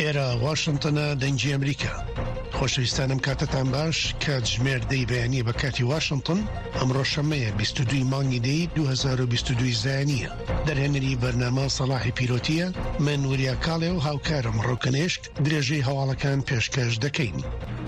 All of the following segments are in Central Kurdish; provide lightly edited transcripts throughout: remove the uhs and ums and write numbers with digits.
ئێرە واشنگتنە دەنگی ئەمریکا. خۆشەویستانم کاتتان باش کە ژمێردەی بەیانی بە کاتی واشنگتن ئەمڕۆ شەمەیە 22 مانگی دەی 2022 زایانیە. دەرهێنەری بەرنامە سەلاحی پیرۆتیە، من وریا کاڵێ و هاوکارم ڕۆکنێشک درێژەی هەواڵەکان پێشکەش دەکەین.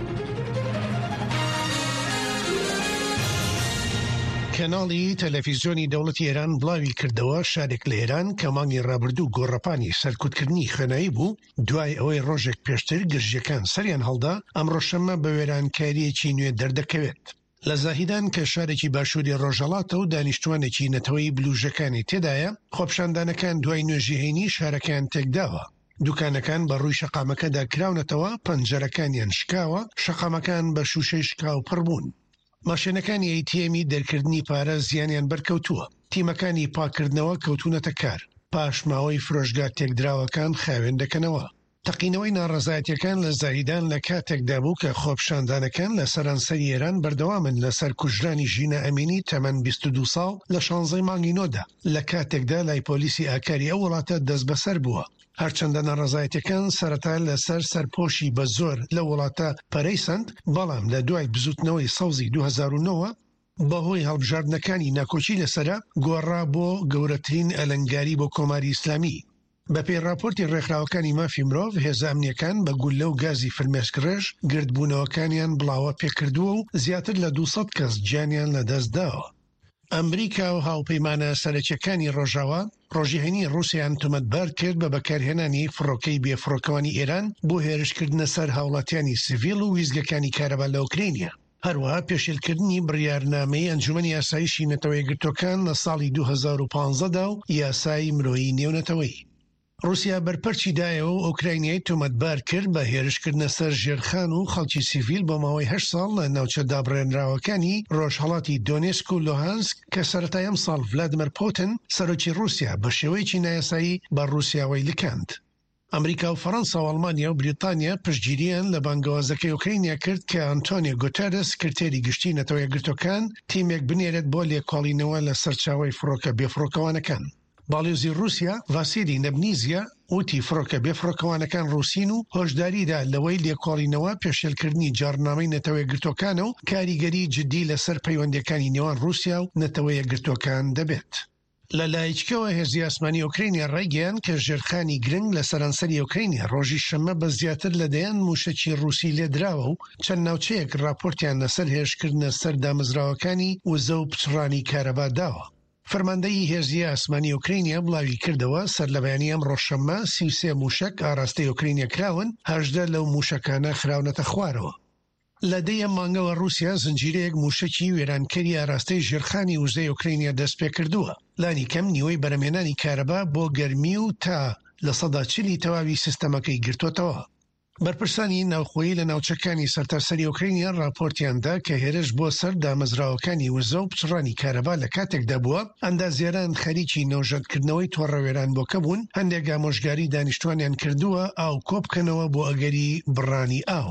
کەناڵی تەلەڤیزیۆنی دەوڵەتی ئێران بڵاوی کردەوە شارێک لە ئێران کە مانگی ڕابردوو گۆڕەپانی سەرکوتکردنی خوێنایی بوو دوای ئەوەی ڕۆژێک پێشتر گرژیەکان سەریان هەڵدا ئەمڕۆ شەمە بە وێرانکاریەکی نوێ دەردەکەوێت. لە زاهیدان کە شارێکی باشووری ڕۆژهەڵاتە و دانیشتوانێکی نەتەوەی بلوژەکانی تێدایە، خۆپشاندانەکان دوای نوێژیهێنی شارەکان تێکداوە. دوکانەکان بە ڕووی شەقامەکەدا کراونەتەوە، پەنجەرەکانیان شکاوە، شەقامەکان بە شوشەی شکاو پڕ بوون. ماشێنەکانی ئەیتیەمی دەرکردنی پارە زیانیان بەرکەوتووە. تیمەکانی پاکردنەوە کەوتونەتە کار. پاش ماوەی فرۆشگا تێکدراوەکان خاوێن دەکەنەوە. تەقینەوەی ناڕەزایەتیەکان لە زاهیدان لە کاتێکدا بوو کە خۆپشاندانەکان لە سەرانسەری ئێران بەردەوامن لەسەر کوژرانی ژینە ئەمینی تەمەن 22 ساڵ لە 16 مانگی نۆدا، لە کاتێکدا لای پۆلیسی ئاکاری ئەو وڵاتە دەست بەسەر بووە. هەرچەندە ناڕەزایەتیەکان سەرەتا لەسەر سەرپۆشی بە زۆر لە وڵاتە پەرەیسەند، بەڵام لە دوای بزوتنەوەی سەوزی 2009 بەهۆی هەڵبژاردنەکانی ناکۆچی لەسەرە گۆڕا بۆ گەورەترین ئەلەنگاری بۆ کۆماری ئیسلامی. بە پێی راپۆرتی ڕێکخراوەکانی مافی مرۆڤ، هێزە ئەمنیەکان بە گولە و گازی فرمێسکڕێژ گردبوونەوەکانیان بڵاوە پێکردووە و زیاتر لە 200 کەس گیانیان لەدەستداوە. ئەمریکا و هاوپەیمانە سەرەکیەکانی ڕۆژاوا ڕۆژیهێنی رووسیان تۆمەتبار کرد بە بەکارهێنانی فڕۆکەی بێفڕۆکەوانی ئێران بۆ هێرشکردنە سەر هاوڵاتیانی سیڤیل و ویزگەکانی کارەبا لە ئوکرینیا. هەروەها پێشێلکردنی بڕیارنامەی ئەنجومەنی یاسایشی نەتەوەی یەکگرتوەکان لە ساڵی 2015دا و یاسای مرۆیی نێونەتەوەی. رووسیا بەرپەرچی دایەوە و ئوکراینیای تۆمەتبار کرد بە هێرشکردنە سەر ژێرخان و خەڵکی سیڤیل بۆ ماوەی 8 ساڵ لە ناوچە دابڕێنراوەکانی ڕۆژهەڵاتی دۆنێسک و لۆهانسک کە سەرەتای ئەم ساڵ ڤلادیمیر پوتین سەرۆکی رووسیا بە شێوەیەکی نایاسایی بە رووسیاوەی لکاند. ئەمریکا و فەڕەنسا و ئەڵمانیا و بریتانیا پشتگیریان لە بانگەوازەکەی ئوکراینیا کرد کە ئەنتۆنیۆ گوتێرس سکرتێری گشتی نەتەوە یەکگرتوەکان تیمێک بنێرێت بۆ لێکۆڵینەوە لە سەرچاوەی فڕۆکە بێفڕۆکەوانەکان. باڵێزی رووسیا ڤاسیلی نەبنیزیە وتی فڕۆکە بێفڕۆکەوانەکان رووسین و هۆشداریدا لەوەی لێکۆڵینەوە پێشێلکردنی جارنامەی نەتەوە یەکگرتوەکانە و کاریگەری جدی لەسەر پەیوەندیەکانی نێوان رووسیا و نەتەوە یەکگرتوەکان دەبێت. لە لایچکەوە هێزی ئاسمانی ئوکراینیا ڕایگەیان کە ژێرخانی گرنگ لە سەرانسەری ئوکراینیا ڕۆژی شەمە بە زیاتر لە دەیان موشەکی رووسی لێدراوە و چەند ناوچەیەک راپۆرتیان لەسەر هێرشکردنە سەر دامەزراوەکانی وزە و پچڕانی کارەبا داوە. فەرماندەی هێزی ئاسمانی ئوکراینیا بڵاوی کردەوە سەر لە بەیانی ئەمڕۆ شەمە 33 موشک ئاراستەی ئوکراینیا کراون، 18 لەو موشکانە خراونەتە خوارەوە. لە دەی ئەم مانگەوە رووسیا زنجیرەیەک موشکی وێرانکەری ئاراستەی ژێرخانی وزەی ئوکراینیا دەست پێ کردووە. لانی کەم نیوەی بەرەمێنانی کارەبا بۆ گەرمی و تا لە 140 تەواوی سیستەمەکەی گرتوتەوە. بەرپرسانی ناوخۆیی لە ناوچەکانی سەرتاسەری ئوکراینیا راپۆرتیاندا کە هێرش بۆ سەر دامەزراوەکانی وزە و پچڕانی کارەبا لە کاتێکدا بووە، ئەندازیاران خەریکی نەوژەتکردنەوەی تۆڕەوێران بۆکە بوون، هەندێک ئامۆژگاری دانیشتوانیان کردووە ئاو کۆبکەنەوە بۆ ئەگەری بڕانی ئاو.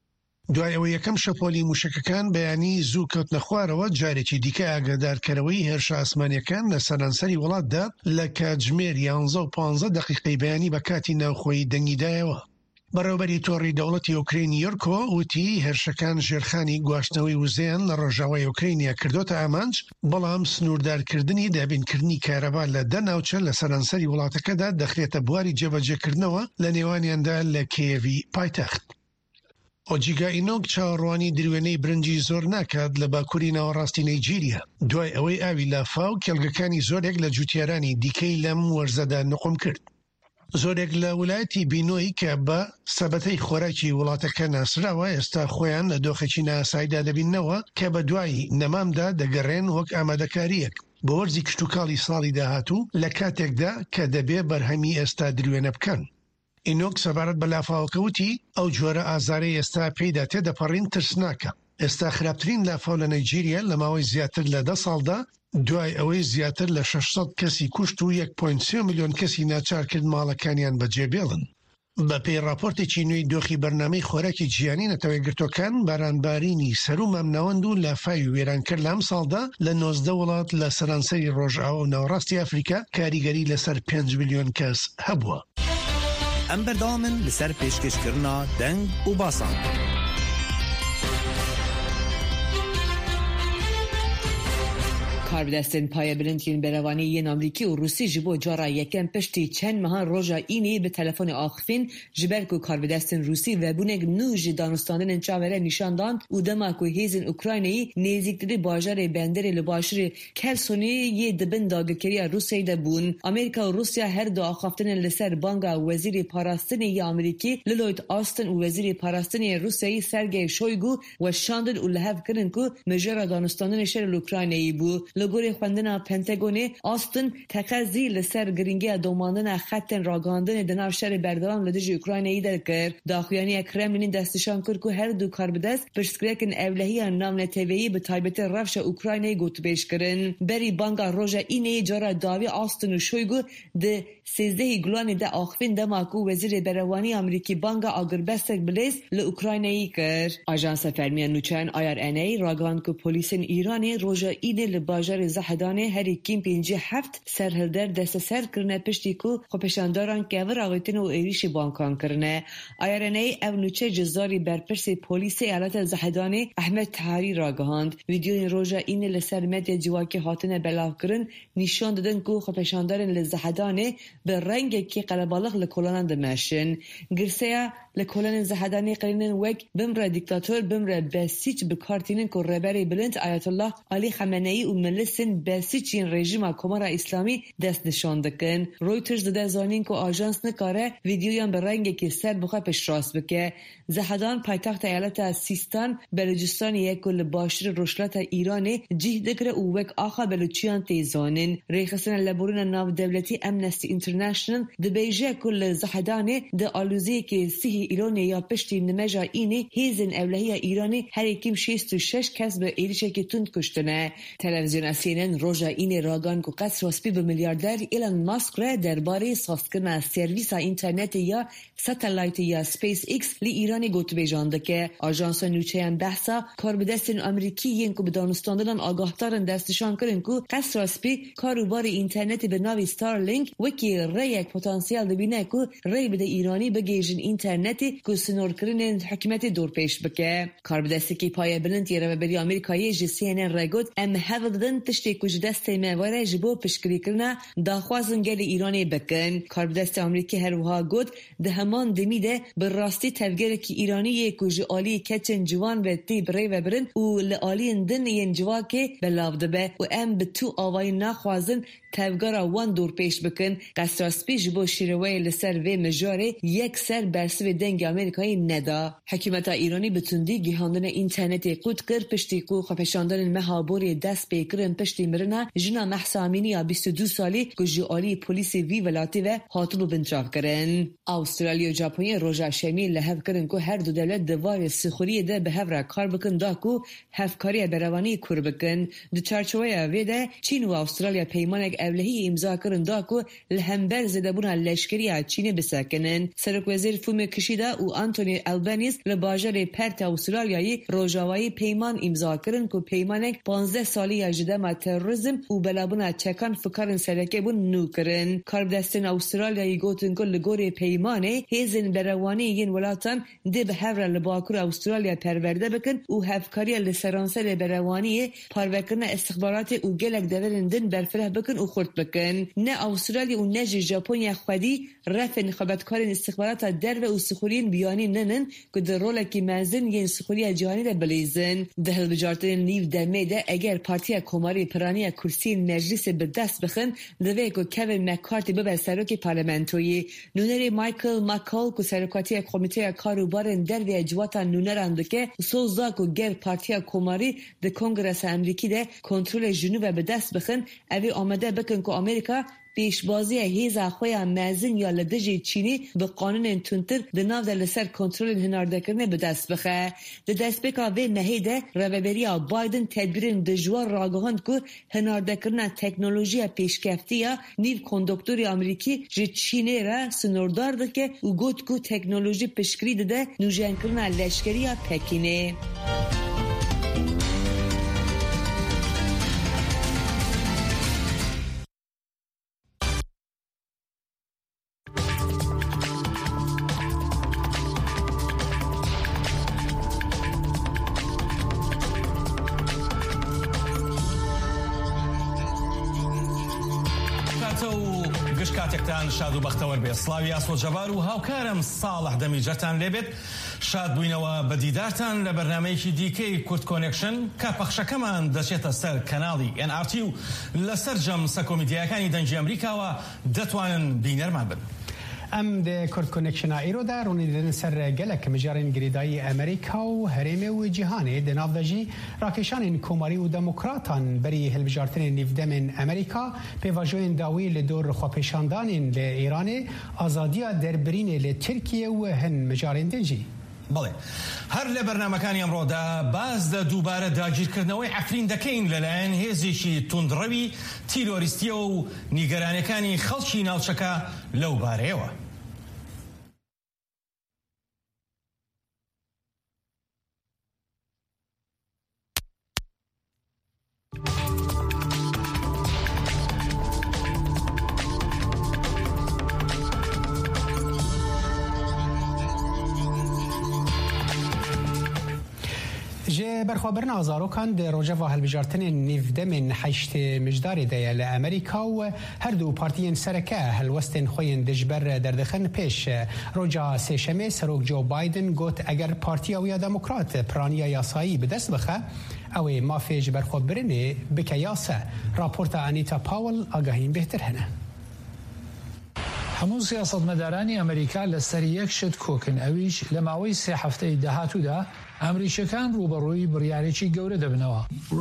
دوای ئەوە یەکەم شەپۆلی موشکەکان بەیانی زوو کەوتنە خوارەوە، جارێکی دیکە ئاگادارکەرەوەی هێرشە ئاسمانیەکان لە سەرانسەری وڵاتدا لە کاتژمێر 11 و 15 دقیقەی بەیانی بە کاتی ناوخۆیی دەنگیدایەوە. بەڕێوەبەری تۆڕی دەوڵەتی ئوکراینی یۆرکۆ وتی هێرشەکان ژێرخانی گواستنەوەی وزەیان لە ڕۆژاوای ئوکراینیا کردوتە ئامانج، بەڵام سنووردارکردنی دابینکردنی کارەبا لە دە ناوچە لە سەرانسەری وڵاتەکەدا دەخرێتە بواری جێبەجێکردنەوە، لە نێوانیاندا لە کیێڤی پایتەخت. ئۆجیگا ئینۆک چاوەڕوانی دروێنەی برنجی زۆر ناکات لە باکووری ناوەڕاستی نایجیریا دوای ئەوەی ئاوی لافاو کێڵگەکانی زۆرێک لە جوتیارانی دیکەی لەم وەرزەدا نقم کرد. زۆرێک لە ویلایەتی بینۆی کە بە سەبەتەی خۆراکی وڵاتەکە ناسراوە ئێستا خۆیان لە دۆخێکی ناساییدا دەبینەوە کە بە دوای نەمامدا دەگەڕێن وەک ئامادەکاریەک بۆ وەرزی کشتتوکاڵی ساڵی داهاتوو لە کاتێکدا کە دەبێ بەرهەمی ئێستا دروێنە بکەن. ئینۆک سەبارەت بە لافاوەکەوتی ئەو جۆرە ئازارەی ئێستا پێیدا تێدەپەڕین ترسناکە. ئێستا خراپترین لافاو لە نایجیریا لە ماوەی زیاتر لە 10 ساڵدا دوای ئەوەی زیاتر لە 600 کەسی کوشت و 1.3 ملیۆن کەسی ناچار کرد ماڵەکانیان بەجێبێڵن. بە پێی راپۆرتێکی نوێی دۆخی بەرنامەی خۆراکی جیهانی نەتەوە یەکگرتوەکان، بارانبارینی سەر و مامناوەند و لافاوی وێرانکرد لە ئەم ساڵدا لە 19 وڵات لە سەرانسەری ڕۆژئاوا و ناوەڕاستی ئەفریقا کاریگەری لەسەر 5 ملیۆن کەس هەبووە. ام بردامن لسر پیشکش کرنا دنگ و باسان. کاربدستن پای بلندین بروانی ین امریکی و روسی جبو جارا یکم پشتی چند ماه روزا اینی به تلفن آخفین جبر کو کاربدستن روسی و بونگ نوج دانستاندن چاوره نشان داد و دما کو هیزن اوکراینی نزدیکتری باجر بندر لباشر کلسونی یه دبن داگکری روسیه دبون. امریکا و روسیا هر دو آخفتن لسر بانگا وزیر پاراستنی امریکی لوید آستن و وزیر پاراستنی روسیه سرگئی شویگو و شاندن و لحاف کردن کو مجرا دانستاندن شر اوکراینی بود. لگوری خواندن پنتاگون آستن تقاضی لسر گرینگی دوماندن خطن راگاندن دناو شر بردوام لدیج اوکراینی در کرد. داخلیانی کرملین دستشان کرد که هر دو کاربدست پشتگیرکن اولهی نام تیویی به تایبت رفش اوکراینی گوت بیش کردن. بری بانگا روزا اینه جارا داوی آستن و شویگو ده 13 گلوان ده آخفین دماکو وزیر بروانی امریکی بانگا آگربستک بلیز لاوکراینی کرد. آژانس فرمی نوچان IRNA راگاند که پلیسن ایرانی روزا اینه لباجر زهدانه هری کیم 57 سرهلدر دست سر کرنه پشتی کو خوپشانداران که ور آغیتن و ایریش بانکان کرنه. IRNA او نوچه جزاری برپرس پلیس ایالت زهدانه احمد تحری راگهاند. ویدیو روزا اینه لسر مدیا جواکی حاطن بلاو کرن نشان دادن که خوپشاندارن لزهدانه به رنگ کی قلبالغ لکولان دمشن. گرسیا لکولان زهدانه قرینن وک بمر دیکتاتور بمر بسیج بکارتینن که ربری بلند آیت الله علی خامنه‌ای و ملسن بسیجین رژیم کمار اسلامی دست نشان دکن. رویترز داده زانین که آژانس نکاره ویدیویان به رنگ که سر بخواه پش راست بکه. زهدان پایتخت ایالت سیستان بلوچستان یک کل باشر رشلات ایرانی جه دکره و وک آخا بلوچیان تیزانین. ریخسن لبورن ناو دولتی امنستی اینترنشنل ده بیجه کل زهدانه ده آلوزی که سیه ایرانی یا پشتی نمجا اینی هیزن اولهی ایرانی هر یکیم 66 کس به ایریشه که تند کشتنه. تلویزیون CNN روزا این راگان کو قصر واسپی به میلیاردر ایلان ماسک را درباره ساخت کردن سرویس اینترنت یا ساتلایت یا سپیس ایکس لی ایرانی گوت بیجانده که آژانس نوچه‌ان بحثا کاربدستن امریکی ین کو به دانستاندن آگاهترن دستشان کردن کو قصر واسپی کاروبار اینترنت به ناوی ستارلینک وکی ریک پتانسیل دبینه کو ری بده ایرانی بگیجن اینترنتی کو سنور کردن حکومت دور پیش بکه. کاربدستی که پای بلند یره بری آمریکایی CNN رگود ام هفدن تشتی کج دست میواره جبو پشکری کرنا داخوازن گل ایرانی بکن. کاربدست امریکی هر وها گود ده همان دمیده بر راستی تفگر کی ایرانی یک کج عالی کچن جوان و تی بری و برن و لعالی دن ین جواکه بلاود به و ام به تو آوای نخوازن تفگر وان دور پیش بکن. قصراسپی جبو شیروی لسر و مجاره یک سر برسو دنگ آمریکایی ندا. حکومت ایرانی بتوندی گیهاندن اینترنتی قود کرد پشتی کو خفشاندن مهابوری دست بیکرن پشتی مرنا جنا محسامینی 22 سالی که جوالی پلیس وی ولاتی و هاتلو بنتراف کرن. استرالیا و ژاپن روزا شمی لحظ کردن که هر دو دولت دوار سخوری ده به هفره کار بکن دا کو هفکاری بروانی کور بکن. دو چارچوبه ویده چین و استرالیا پیمانک اولهی امضا کردن دا که لهمبر زدبون لشکری چین بسکنن. سرک وزیر فوم کشیده و آنتونی البانیز لباجر پرت استرالیایی روزاوایی پیمان امضا کردن که پیمانک 15 سالی جدم تروریسم و بلابون چکان فکرن سرکه بون نو کرن. کاربدستن استرالیایی گوتن که لگوری پیمانه هیزن بروانی ین ولاتان ده به هفره لباکور استرالیا پرورده بکن و هفکاری لسرانسه لبروانی پاروکرن استخبارات و گلک دورندن برفره بکن و خورد بکن. نه استرالیا و نه ژاپن خودی رفن خبرکارن استخبارات در و سخورین بیانی ننن که در رولکی منزن ین سخوری جهانی ده بلیزن. ده بجارتن نیو دمیده اگر پارتیا کماری پرانی کرسی مجلس به دست بخن دوی که کوین مکارتی به سرک پارلمانتویی نونری مایکل ماکال که سرکاتی کمیته کاروبار در و اجوات نونرند که سوزا که گر پارتیا کماری ده کنگرس امریکی ده کنترل جنوب به دست بخن اوی آمده بکن که امریکا پیشبازی هیزا خویا مازن یا لدجی چینی به قانون تونتر ده ناو در لسر کنترل هنارده کرنه به دست بخه. ده دست بکا وی مهیده روبری بایدن تدبیرین دجوار راگهاند که هنارده کرنه تکنولوژی پیشکفتی یا نیو کندکتوری امریکی جی چینی را سنوردار ده که او گوت که تکنولوژی پشکری ده نوجان کرنه لشکری یا پکینه. کاتە و گشت کاتێکتان شاد و بەختەوەر بێ. سڵاوی ئاسۆ جەبار و هاوکارم ساڵح دەمیجەتان لێبێت. شاد بووینەوە بە دیدارتان لە بەرنامەیەکی دیکەی کورد کۆنێکشن کە پەخشەکەمان دەچێتە سەر کەناڵی NRT و لەسەر جەمسە کۆمیدیەکانی دەنگی ئەمریکاوە دەتوانن بینەرمان بن. ام د کورد کنکشنا ایرو دا رونی دن سر گلک مجارین گریدایی امریکا و هرم و جهان د نافدجی راکشان کوماری و دموکراتان بری هلبجارتن نیفدمن امریکا به واژوین داوی لدور خواپیشاندان ل ایران آزادیا دربرین ل ترکیه و هن مجارین دنجی. بەڵێ هەر لە بەرنامەکانی ئەمڕۆدا باز دە دووبارە داگیرکردنەوەی عەفرین دەکەین لەلایەن هێزێکی توندڕەوی تیرۆریستیە و نیگەرانەکانی خەڵکی ناوچەکە لەو بارەیەوە. برخوابرن آزاروکان در روجه و هلبجارتن نیفدمن حشت مجداری دیل امریکا و هر دو پارتیین سرکه هلوستن خوین دجبر دردخن پیش روجا سیشمه سروک جو بایدن گوت اگر پارتی او یا دموکرات پرانیا یاسایی به دست بخه او مافیج برخوابرنه بکه یاسه. راپورت انیتا پاول آگاهین بهتر هنه. هەموو سیاسەتمەدارانی ئەمریکا لەسەر یەک شت کۆکن، ئەویش لە ماوەی سێ هەفتەی داهاتوودا ئەمریکیەکان ڕوبەڕووی بڕیارێکی گەورە دەبنەوە.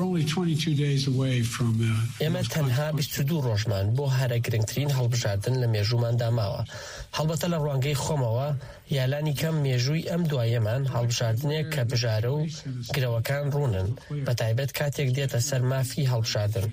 ئێمە تەنها 22 ڕۆژمان بۆ هەرە گرنگترین هەڵبژاردن لە مێژووماندا ماوە. هەڵبەتە لە ڕوانگەی خۆمەوە یالانی کەم مێژووی ئەم دوایەمان هەڵبژاردنێک کە بژارە و گرەوەکان ڕوونن، بەتایبەت کاتێک دێتە سەر مافی هەڵبژاردن.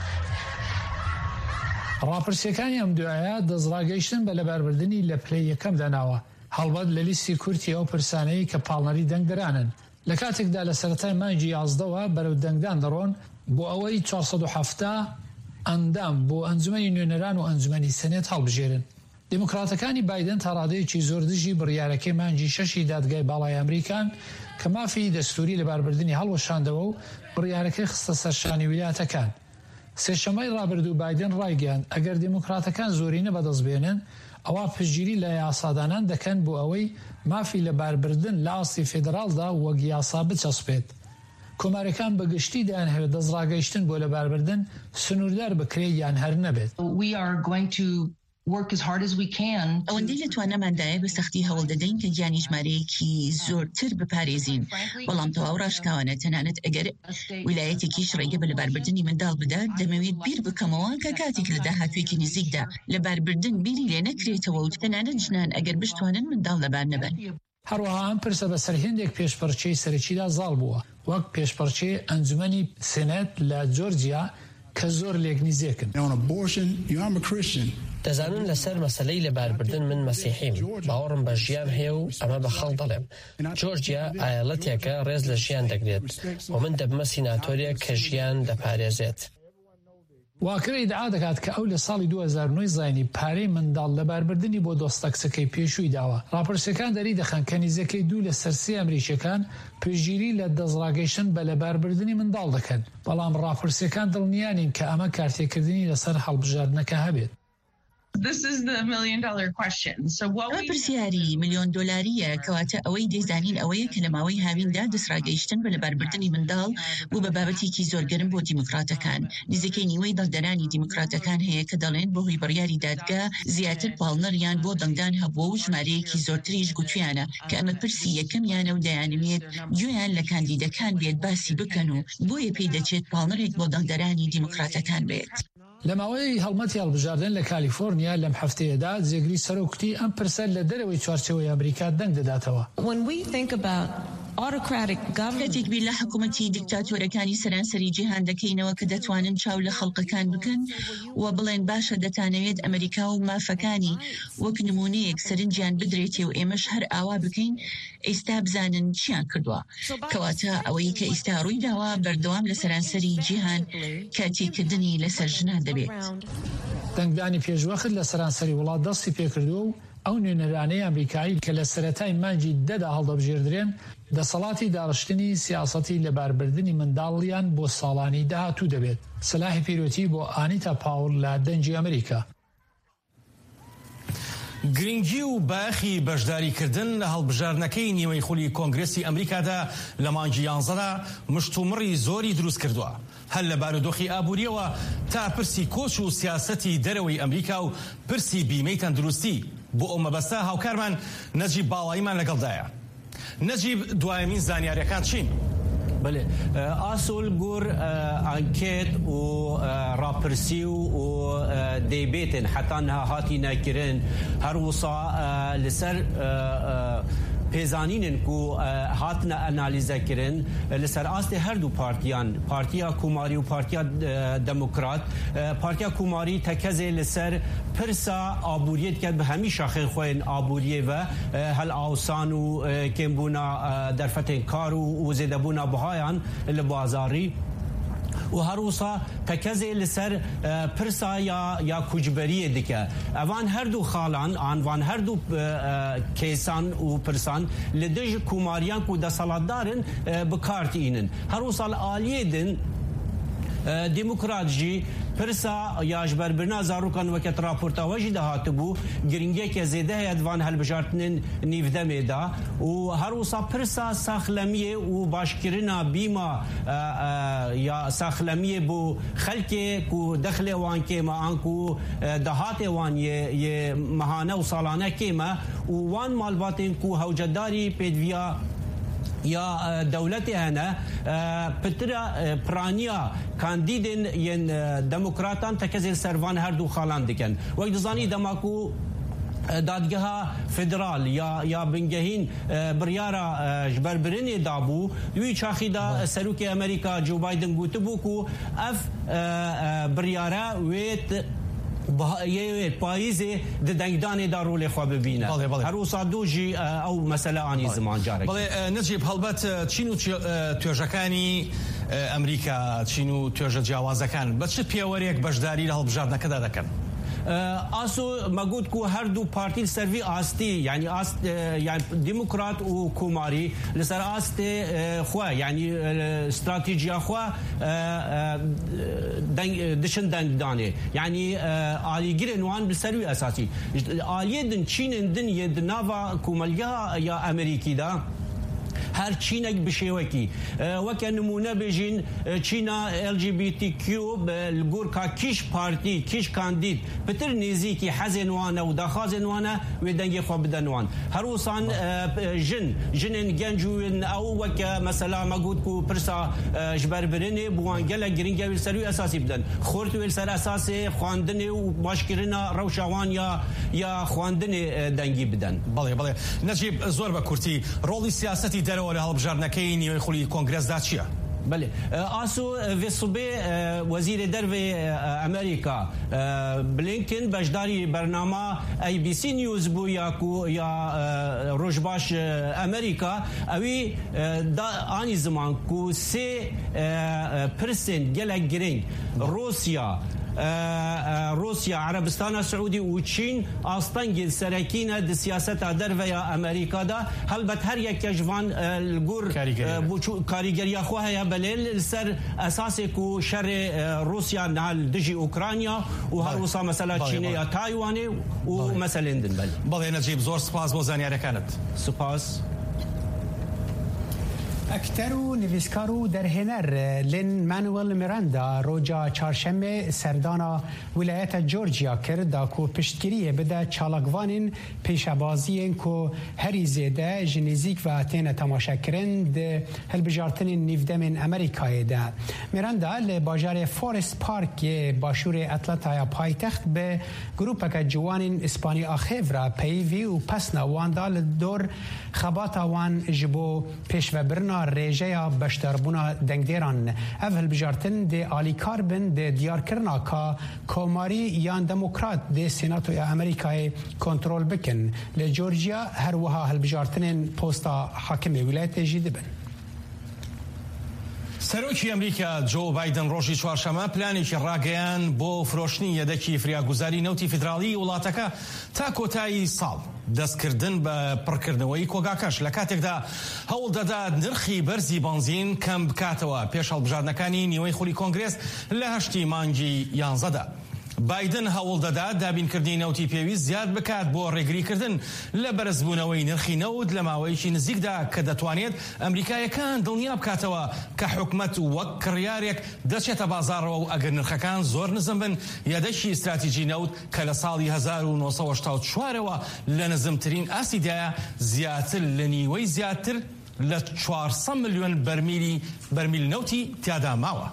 ڕاپرسیەکانی ئەم دوایە دەستڕاگەیشتن بە لەباربردنی لە پلەی یەکەم داناوە، هەڵبەت لە لیستی کورتی ئەو پرسانەی کە پاڵنەری دەنگدەرانن. لە کاتێکدا لە سەرەتای مانگی 11ەوە بەرەو دەنگدان دەڕۆن بۆ ئەوەی 470 ئەندام بۆ ئەنجومەنی نوێنەران و ئەنجومەنی سەنێت هەڵبژێرن. دیموکراتەکانی بایدن تا ڕادەیەکی زۆر دژی بڕیارەکەی مانگی 6 دادگای باڵای ئەمریکان کە مافی دەستوری لەباربردنی هەڵوەشاندەوە و بڕیارەکەی خستە سەرشانی ویلایەتەکان. سێشەمەی ڕابردوو بایدن ڕایگەیاند ئەگەر دیموکراتەکان زۆرینە بەدەستبێنن ئەوە پشتگیری لە یاسادانان دەکەن بۆ ئەوەی مافی لەباربردن لە ئاستی فێدراڵدا وەک یاسا بچەسپێت. کۆمارەکان بەگشتی دەیانهەوێت دەستڕاگەیشتن بۆ لەباربردن سنووردار بکرێت یان هەر نەبێت. ئەوەندەی لە توانەماندایە بە سەختی هەوڵ دەدەین کە گیانی ژمارەیەکی زۆرتر بپارێزین، بەڵام تەواو ڕاشکاوانە تەنانەت ئەگەر ویلایەتێکیش ڕێگە بە لەباربردنی منداڵ بدات دەمەوێت بیر بکەمەوە کە کاتێک لە داهاتوێکی نزیکدا لەباربردن بیری لێ نەکرێتەوە و تەنانەت ژنان ئەگەر بشتوانن منداڵ لەبار نەبن. هەروەها ئەم پرسە بەسەر هێندێک پێشپەرچەی سەرەکیدا زاڵ بووە، وەک پێشپەرچەی ئەنجومەنی سێنێت لە جۆرجیا کە زۆر لێک نزیکن. دەزانن لەسەر مەسەلەی لەباربردن من مەسیحیم، باوەڕم بە ژیان هەیە و ئەمە بە خەڵ دەڵێم. جۆرجیا ئایەڵەتێکە ڕێز لە ژیان دەگرێت و من دەبمە سیناتۆرێک کە ژیان دەپارێزێت. واکرە ئیدعا دەکات کە ئەو لە ساڵی 2009 زانی پارەی منداڵ لەباربردنی بۆ دۆستە کچەکەی پێشووی داوە. ڕاپرسیەکان دەری دەخەن کە نزیکەی 2 لە سەر 3 ئەمریکیەکان پشتگیری لە دەستڕاگەیشتن بە لەباربردنی منداڵ دەکەن، بەڵام ڕاپرسیەکان دڵنیانین کە ئەمە کارتێکردنی لەسەر هەڵبژاردنەکە هەبێت. ئەمە پرسیاری ملیۆن دۆلاریە، کەواتە ئەوەی دەیزانین ئەوەیە کە لە ماوەی هاویندا دەستڕاگەیشتن بە لەباربردنی منداڵ بوو بە بابەتێکی زۆر گەرم بۆ دیموکراتەکان. نزیکەی نیوەی دڵدەرانی دیموکراتەکان هەیە کە دەڵێن بۆ هۆی بڕیاری دادگا زیاتر پاڵنەریان بۆ دەنگدان هەبووە و ژمارەیەکی زۆرتریش گوتویانە کە ئەمە پرسی یەکەمیانە و دەیانوێت گوێیان لە کاندیدەکان بێت باسی بکەن و بۆیە پێی دەچێت پاڵنەرێک بۆ دەنگدەرانی دیموکراتەکان بێت. لە ماوەی هەڵمەتی هەڵبژاردن لە کالیفۆرنیا لەم هەفتەیەدا جێگری سەرۆکتی ئەم پرسە لە دەرەوەی چوارچەوەی ئەمریکا دەنگ دەداتەوە. کاتێک بیر لە حکوومەتی دیکتاتۆرەکانی سەرانسەری جیهان دەکەینەوە کە دەتوانن چاو لە خەڵقەکان بکەن و بڵێن باشە دەتانەوێت ئەمریکا و مافەکانی وەک نمونەیەک سەرنجیان بدرێتێ و ئێمەش هەر ئاوا بکەین، ئێستا بزانن چیان کردووە. کەواتە ئەوەی کە ئێستا ڕووی داوە بەردەوام لە سەرانسەری جیهان کاتێکردنی لەسەر ژنان دەبێت. دەنگدانی پێشوەخت لە سەرانسەری وڵات دەستی پێکردووە و ئەو نوێنەرانەی ئەمریکایی کە لە سەرەتای مانگی 10 هەڵدەبژێردرێن دەسەڵاتی داڕشتنی سیاسەتی لەباربردنی منداڵیان بۆ ساڵانی داهاتوو دەبێت. سلاحی پیرۆتی بۆ ئانیتا پاول لە دەنگی ئەمریکا. گرنگی و باخی بەشداریکردن لە هەڵبژارنەکەی نیوەی خولی کۆنگرێسی ئەمریکادا لە مانگی 11دا مشتومڕی زۆری دروست کردووە، هەر لە بارودۆخی ئابووریەوە تا پرسی کۆچ و سیاسەتی دەرەوەی ئەمریکا و پرسی بیمەی تەندروستی. بۆ ئەو مەبەستە هاوکارمان نەجیب باڵاییمان لەگەڵدایە. نەجیب، دوایەمین زانیاریەکان چین؟ بله، اصل گور انکت و راپرسی و دیبیتن حتی نه هاتی نکرن هر وصا لسر پیزانین کو هاتنا انالیزه کرن لسر آست هر دو پارتیان، پارتیا کوماری و پارتیا دموکرات، پارتیا کوماری تکزه لسر پرسا آبوریت که به همی شاخه خوین آبوریه و هل آوسان و کمبونا در فتن کار و زیدبونا بهایان لبازاری و هر وصا تکزه لسر پرسا یا کجبریه دیگه اوان هر دو خالان آنوان هر دو کیسان و پرسان لدج کوماریان کو دسالت دارن بکارت اینن هر وصا آلیه دن ديمقراط جي پرسا ياجبر برنا زاروكان وقت راپورتا وجي دهات بو گرنگه که زیده یدوان هلبجارتنین نیفده میدا و هر وصا پرسا ساخلمیه و باشکرنا بیما یا ساخلمیه بو خلکه کو دخل وان که ما آنکو دهات وان یه مهانه و سالانه که ما و وان مالباتین کو هوجداری پیدویا یا دولت هنا پترا پرانیا کاندیدن ین دموکراتان تکزل سروان هر دو خالان دکن وقت زانی دماکو دادگاه فدرال یا بنگهین بریارا جبربرین دابو دوی چاخی دا سروک امریکا جو بایدن گوتو بو کو اف بریارا ویت یه پاییزه دنگدانی دارول خواب ببینه هر وصا دوجی او مسئله آنی زمان جارک نجیب هەڵبەت چین و توێژەکانی ئەمریکا چین و توێژە جیاوازەکان بە چ پێوەرێک بەشداری لە هەڵبژاردنەکەدا دەکەن؟ آسو مگود کو هر دو پارتی سروی آستی یعنی آست یعنی دموکرات و کوماری لسر آست خوا یعنی استراتژیا خوا دشن دنگدانه یعنی آلیگیر نوان بسروی اساسی آلیه دن چین دن ید ناوا کومالیا یا امریکی دا هر چینک بشوکی وک نمونه بجین چینا ال جی بی تی کیو بالگور کا کیش پارتی کیش کاندید بتر نزیکی حزنوانه و دخازنوانه و دنگ خو بدنوان هر وسان جنن گنجون او وک مثلا مگود کو پرسا جبربرنه بوانگل گرینگ سروی اساسی بدن خورت ول سر اساس خواندن و باشکرنا روشوان یا خواندن دنگی بدن بله نجیب زور با کورتی رولی سیاستی در ولی هەڵبژاردنەکەی نیوەی خولی کۆنگرێسدا چییە؟ بله آسو ویسوبه وزیر درو امریکا بلینکن بجداری برنامه ای بی سی نیوز بو یا روشباش امریکا اوی دا آنی زمان کو سه پرسن گلک گرنگ روسیا عربستان سعودی و چین آستانگی سرکینه د سیاست در و یا امریکا دا هلبت هر یک جوان الگور کاریگری خواه یا بلیل سر اساس کو شر روسیا نال دجی اوکرانیا و هر وصا مثلا چینه یا تایوانه و مثلا دن بله نجیب زور سپاس بۆ زانیاریەکانت. سپاس. اکترو نویسکارو در هنر لین مانوئل میراندا روجا چهارشنبه سردانا ولایت جورجیا کرد که پشتگیری بده چالاکوانین پیشبازین که هری زیده جنیزیک و تین تماشا کرند هلبجارتن نیفدمین امریکای ده. میراندا لباجار فورست پارک باشور اتلانتا پایتخت به گروپک جوانین اسپانی آخیورا پیوی و پسنا واندا لدور خباتا وان جبو پیش و برنا ریجه یا بشتربونا دنگدیران اول بجارتن ده آلی کاربن ده دیار کرنا که کوماری یا دموکرات ده سیناتو یا امریکای کنترول بکن لجورجیا هر وها هل بجارتن پوستا حاکم ولایت جیده بن. سەرۆکی ئەمریکا جۆ بایدن ڕۆژی چوارشەمە پلانێکی ڕاگەیان بۆ فرۆشتنی یەدەکی فریاگوزاری نەوتی فیدراڵی وڵاتەکە تا کۆتایی ساڵ دەستکردن بە پڕکردنەوەی کۆگاکەش لە کاتێکدا هەوڵ دەدات نرخی بەرزی بنزین کەم بکاتەوە پێش هەڵبژاردنەکانی نیوەی خولی کۆنگرێس لە 8 مانگی 11دا. بایدن هەوڵ دەدا دابینکردنی نەوتی پێویست زیاد بکات بۆ ڕێگریکردن لە بەرزبوونەوەی نرخی نەوت لە ماوەیەکی نزیکدا کە دەتوانێت ئەمریکایەکان دڵنیا بکاتەوە کە حکومەت وەک کڕیارێک دەچێتە بازاڕەوە و ئەگەر نرخەکان زۆر نزم بن یادەشی استراتیژی نەوت کە لە ساڵی 1984ەوە لە نزمترین ئاسیدایە زیاتر لە نیوەی زیاتر لە 400 ملیۆن بەرمیل نەوتی تیادا ماوە.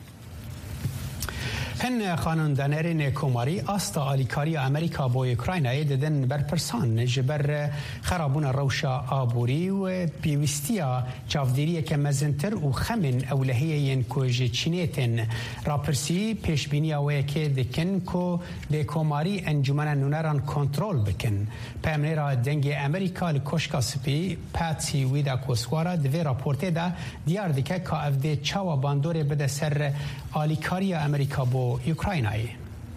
هن خانوندانەرین کۆماری ئاستا ئالیکاری ئەمریکا بۆ یوکراینای دەدەن بەرپرسان ژبەر خراببوونە ڕەوشە ئابووری و پێویستیە چاودێریەکە مەزنتر و خەمن ئەولەهەیەن کۆژە چینێتن راپرسی پێشبینیەوەیەکێ دکن کۆ لێ کۆماری ئەنجومەنە نونەران کۆنترۆل بکن پەیامنێرا دەنگی ئەمریکا لە کۆشکا سپی پاتسی ویدا کۆسوارە دوێ راپۆرتێدا دیار دکە کە ئەفدێ چاوە باندۆرێ بدە سەر ئالیکاریە ئەمریکا بۆ یوکراینایی.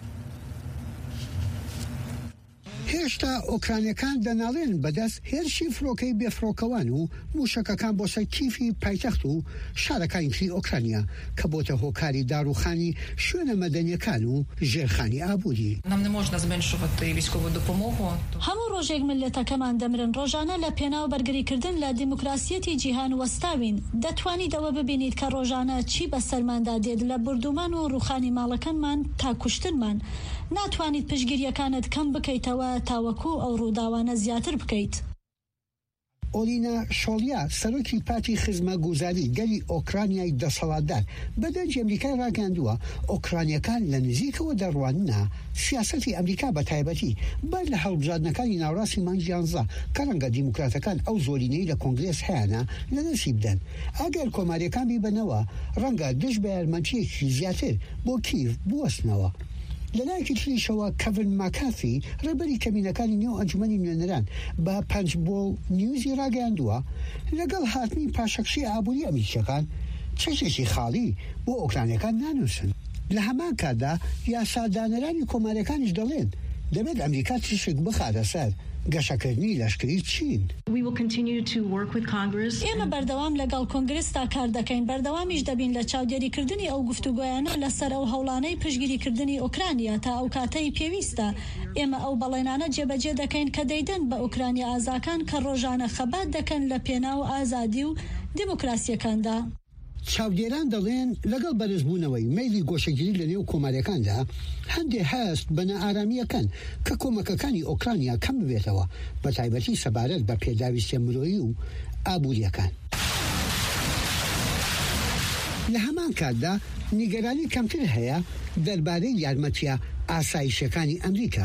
هێشتا ئۆکرانیەکان دەناڵێن بەدەست هێرشی فڕۆکەی بێفڕۆکەوان و موشەکەکان بۆ سەر کیفی پایتەخت و شارەکانی تری ئۆکرانیا کە بۆتە هۆکاری داروخانی شوێنە مەدەنیەکان و ژێرخانی ئابووری. هەموو ڕۆژێک ملەتەکەمان دەمرن ڕۆژانە لە پێناو بەرگریکردن لە دیموکراسیەتی جیهان وەستاوین دەتوانیتەوە ببینیت کە ڕۆژانە چی بەسەرماندا دێت لە بردومان و ڕوخانی ماڵەکانمان تا کوشتنمان ناتوانیت پشگیریەکانت کەم بکەیتەوە تاوەکو ئەو ڕووداوانە زیاتر بکەیت. ئۆلینا شۆڵیا سەرۆکی پاتی خزمە گوزاری گەلی ئۆکرانیای دەسەڵاتدار بەدەنجی ئەمریکای ڕاگەاندووە ئۆکرانیەکان لە نزیکەوە دەڕواننە سیاسەتی ئەمریکا بە تایبەتی بەر لە هەڵبژاردنەکانی ناوڕاستی مانگی 11 کە ڕەنگە دیموکراتەکان ئەو زۆرینەی لە کۆنگرێس هەیەە لە دەستی بدەن ئەگەر کۆماریەکان بیبنەوە ڕەنگە دژ بە یارمەتیەکی زیاتر بۆ کیف بوەستنەوە. لەلایەکی تریشەوە کەڤن ماکافی ڕێبەری کەمینەکانی نێو ئەنجومەنی نوێنەران بە پەنجبۆڵ نیوزی ڕاگەاندووە لەگەڵ هاتنی پاشەکشی ئابووری ئەمریکیەکان چەشێکی خاڵی بۆ ئۆکرانیەکان نانووسن. لە هەمان کاتدا یاسادانەرانی کۆماریەکانیش دەڵێن دەبێت ئەمریکا تشک بخاتە سەر گەشەکردنی لەشکری چین. ئێمە بەردەوام لەگەڵ کۆنگرستا کار دەکەین بەردەوامیش دەبین لە چاودێریکردنی ئەو گفتوگۆیانە لەسەر ئەو هەوڵانەی پشگیریکردنی ئۆکرانیا تا ئەو کاتەی پێویستە ئێمە ئەو بەڵێنانە جێبەجێ دەکەین کە دەیدەن بە ئۆکرانیا ئازاکان کە ڕۆژانە خەبات دەکەن لە پێناو ئازادی و دیموکراسیەکاندا. چاودێران دەڵێن لەگەڵ بەرزبوونەوەی مەیلی گۆشەگیری لە نێو کۆماریەکاندا هەندێک هەست بە نەئارامیەکان کە کۆمەکەکانی ئۆکرانیا کەم ببێتەوە بە تایبەتی سەبارەت بە پێداویستە مرۆیی و ئابووریەکان. لە هەمان کاتدا نیگەرانی کەمتر هەیە دەربارەی یارمەتیە ئاسایشەکانی ئەمریکا.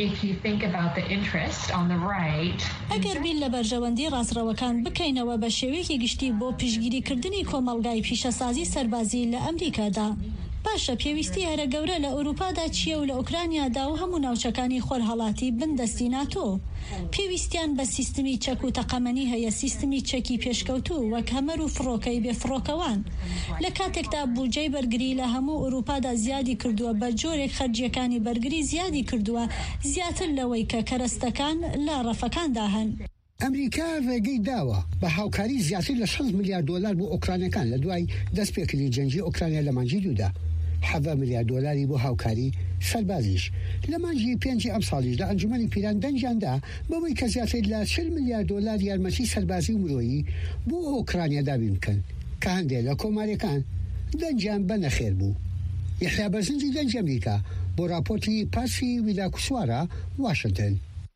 ئەگەر بین لە بەرژەوەندی ڕاستڕەوەکان بکەینەوە بە شێوەیەکی گشتی بۆ پشگیریکردنی کۆمەڵگای پیشەسازی سەربازی لە ئەمریکادا باشە پێویستی هەرە گەورە لە ئەوروپادا چیە و لە ئۆکرانیادا و هەموو ناوچەکانی خۆرهەڵاتی بندەستی ناتۆ پێویستیان بە سیستمی چەک و تەقەمەنی هەیە سیستمی چەکی پێشکەوتوو وەک هەمەر و فڕۆکەی بێفڕۆکەوان لە کاتێکدا بودجەی بەرگری لە هەموو ئەوروپادا زیادی کردووە بە جۆرێک خەرجیەکانی بەرگری زیادی کردووە زیاتر لەوەی کە کەرەستەکان لە ڕەفەکاندا هەن. ئەمریکا ڕێگەی داوە بە هاوکاری زیاتر لە 6 میلیارد دلار بۆ ئۆکرانەکان لە دوای دەستپێکردنی جەنگی ئۆکرانیا لە مانگی دوودا 7 میلیارد دلاری بۆ هاوکاری سەربازیش لە مانگی 5 ئەم ساڵیشدا ئەنجومەنی پیران دەنجاندا بەوەی کە زیاتر لە 40 میلیارد دلار یارمەتی سەربازی و مرۆیی بۆ ئۆکرانیا دابین بکەن کە هەندێک لە کۆماریەکان دەنجیان بە نەخێر بوو. یحیا بەرزنجی دەنجی ئەمریکا بۆ راپۆرتی پاسی ویدا کوسوارە واشنگتن.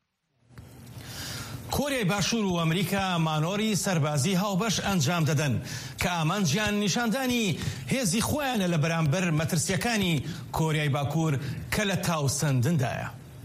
کۆریای باشوور و ئەمریکا مانۆری سەربازی هاوبەش ئەنجام دەدەن کە ئامانجیان نیشاندانی هێزی خۆیانە لە بەرامبەر مەترسیەکانی کۆریای باکوور کە لە تاوسەندندایە.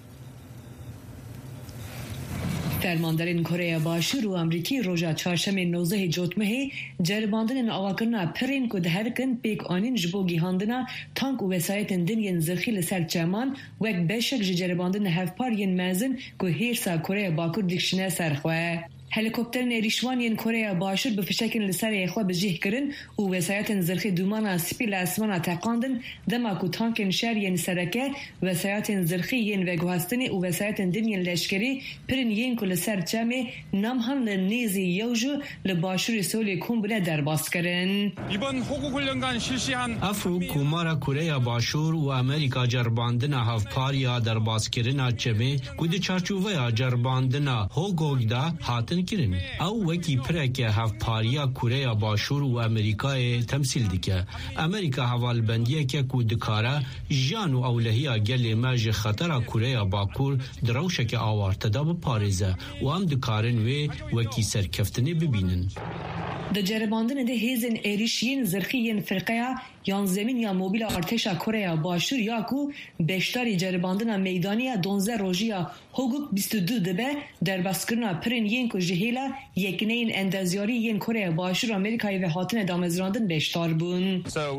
فەرماندەرین کۆرەیا باشوور و ئەمریکی ڕۆژە چوارشەمێ 19 جوتمەهێ جەرباندنên avakirina pirên ku diherkin pêkanîn ji bo gîhandina tank û wesayetên din yên zirxî li ser çeman wek beşek ji ceribandina hevpar yên mezin ku hêrsa Koreya Bakur dikişine ser xwe. هلیکوپترن ریشوانین کره باشور به فشکن لسر خو بجیه کرن و وسایت زرخی دومانا سپی لاسمانا تقاندن دما کو تانکن شهرین سرکه وسایت زرخی ین و گوهستنی و وسایت دنیل لشکری پرن ین کل سر چمه نامهن لنیزی یوجو لباشور سولی کومبله درباس کرن. افرو کومارا کره باشور و امریکا جرباندنا هفپاریا درباس کرنا چمه کود چارچوبه جرباندنا هوگوگدا هاتن کرن او وکی پرک هفپاریا کره باشور و امریکای تمثیل دیکه امریکا حوالبندیه که کودکاره جان و اولهیا گل ماج خطر کره باکور دروشک آوارتدا بپارزه و هم دکارن وکی سرکفتنی ببینن. د جرباندن ده هیزن ایریشین زرخیین فرقه یان زمین یا موبیل ارتشا کره باشور یا کو بیشتری جرباندن میدانی 12 روزیا حقوق 22 دبه در بسکرنا پرین ین کو جهیلا یکنین اندازیاری ین کره باشور آمریکای و هاتن دامزراندن بیشتر بون.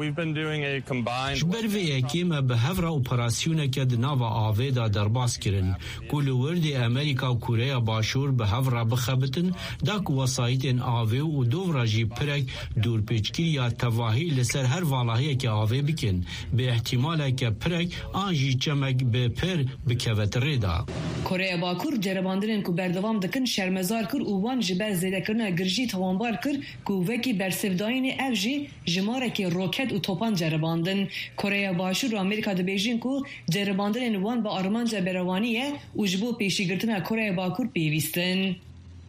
شبر وی اکیم به هفر اپراسیون که دناو آویدا در باس کرن کلورد امریکا و کره باشور به هفر بخبتن داک وسایت آوی و دو راجی پرک دور پیچگیری یا تواهی لسر هر والاهی که آوی بکن به احتمال که پرک آنجی چمک به پر بکوت ریدا. کره باکور جرباندن کو بردوام دکن شرمزار کر و وان جبر زیده کرنا گرجی توانبار کر کو وکی برسفداین افجی جماره که روکت و توپان جرباندن. کره باشور و امریکا د بیژین کو جرباندن وان با آرمانجا بروانیه و جبو پیشی گرتنا کره باکور پیوستن.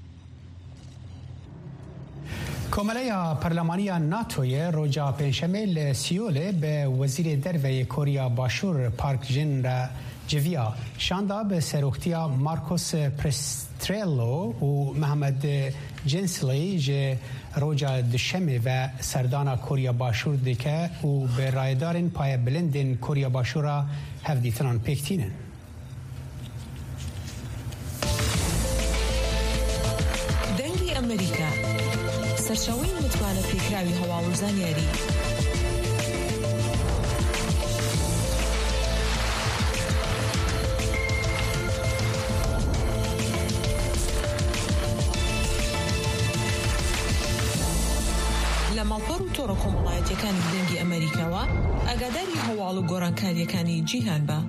کمالیا پارلمانی ناتوی روجا پنجشنبه سیول به وزیر درو کره باشور پارک جن را جویا شاندا به سروکتیا مارکوس پرسترلو و محمد جنسلی ج روجا دشمه و سردانا کره باشور دیکه و به رایدارن پای بلندن کره باشورا هفدیتران پکتینن. دنگی امریکا سرچاوی متوانه پیکراوی هواوزانیاری لما پارو تورو کۆمەڵایەتیەکانی دەنگی ئەمریکاوە ئاگاداری هەواڵ و گۆڕانکاریەکانی جیهان بە.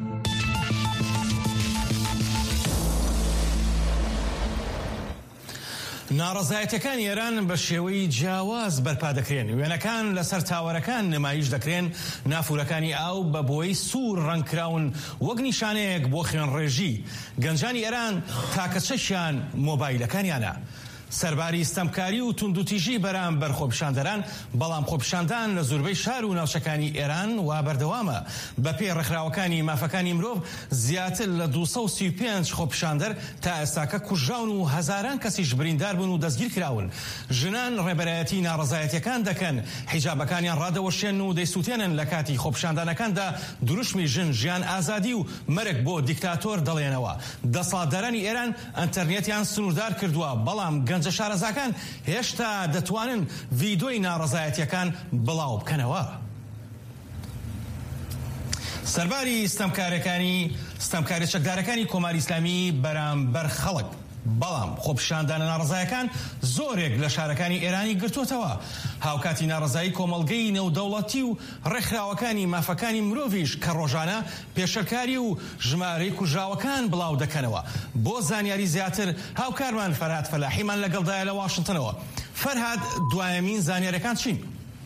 ناڕەزایەتەکانی ئێران بە شێوەی جیاواز بەرپا دەکرێن. وێنەکان لەسەر تاوەرەکان نمایش دەکرێن. نافورەکانی ئاو بە بۆی سوور ڕەنگکراون وەک نیشانەیەک بۆ خوێنڕێژی. گەنجانی ئێران تاکە چەشیان مۆبایلەکانیانە. سەرباری ستەمکاری و توندوتیژی بەرام بەرخۆپشاندەران بەڵام خۆپشاندان لە زۆربەی شار و ناوچەکانی ئێران وا بەردەوامە. بەپێی ڕێکخراوەکانی مافەکانی مرۆڤ زیاتر لە 235 خۆپشاندەر تا ئێستاکە کوژراون و هەزاران کەسیش بریندار بوون و دەستگیر کراون. ژنان ڕێبەرایەتی ناڕەزایەتیەکان دەکەن، حیجابەکانیان ڕادەوەشێن و دەیسووتێنن لە کاتی خۆپشاندانەکاندا دروشمی ژن ژیان ئازادی و مەرگ بۆ دیکتاتۆر دەڵێنەوە. دەسەڵاتدارانی ئێران ئەنتەرنێتیان سنووردار کردووە بەڵام گەنجە شارەزاکان هێشتا دەتوانن ڤیدۆی ناڕەزایەتیەکان بڵاو بکەنەوە. سەرباری ستەمکاری چەکدارەکانی کۆماری ئیسلامی بەرامبەر خەڵک بەڵام خۆپشاندانە ناڕەزایەکان زۆرێک لە شارەکانی ئێرانی گرتووەتەوە. هاوکاتی ناڕەزایی کۆمەڵگەی نێودەوڵەتی و ڕێکخراوەکانی مافەکانی مرۆڤیش کە ڕۆژانە پێشەکاری و ژمارەی کوژراوەکان بڵاو دەکەنەوە. بۆ زانیاری زیاتر هاوکارمان فەرهاد فەلاحیمان لەگەڵدایە لە واشنگتنەوە. فەرهاد دوایەمین زانیاریەکان چین؟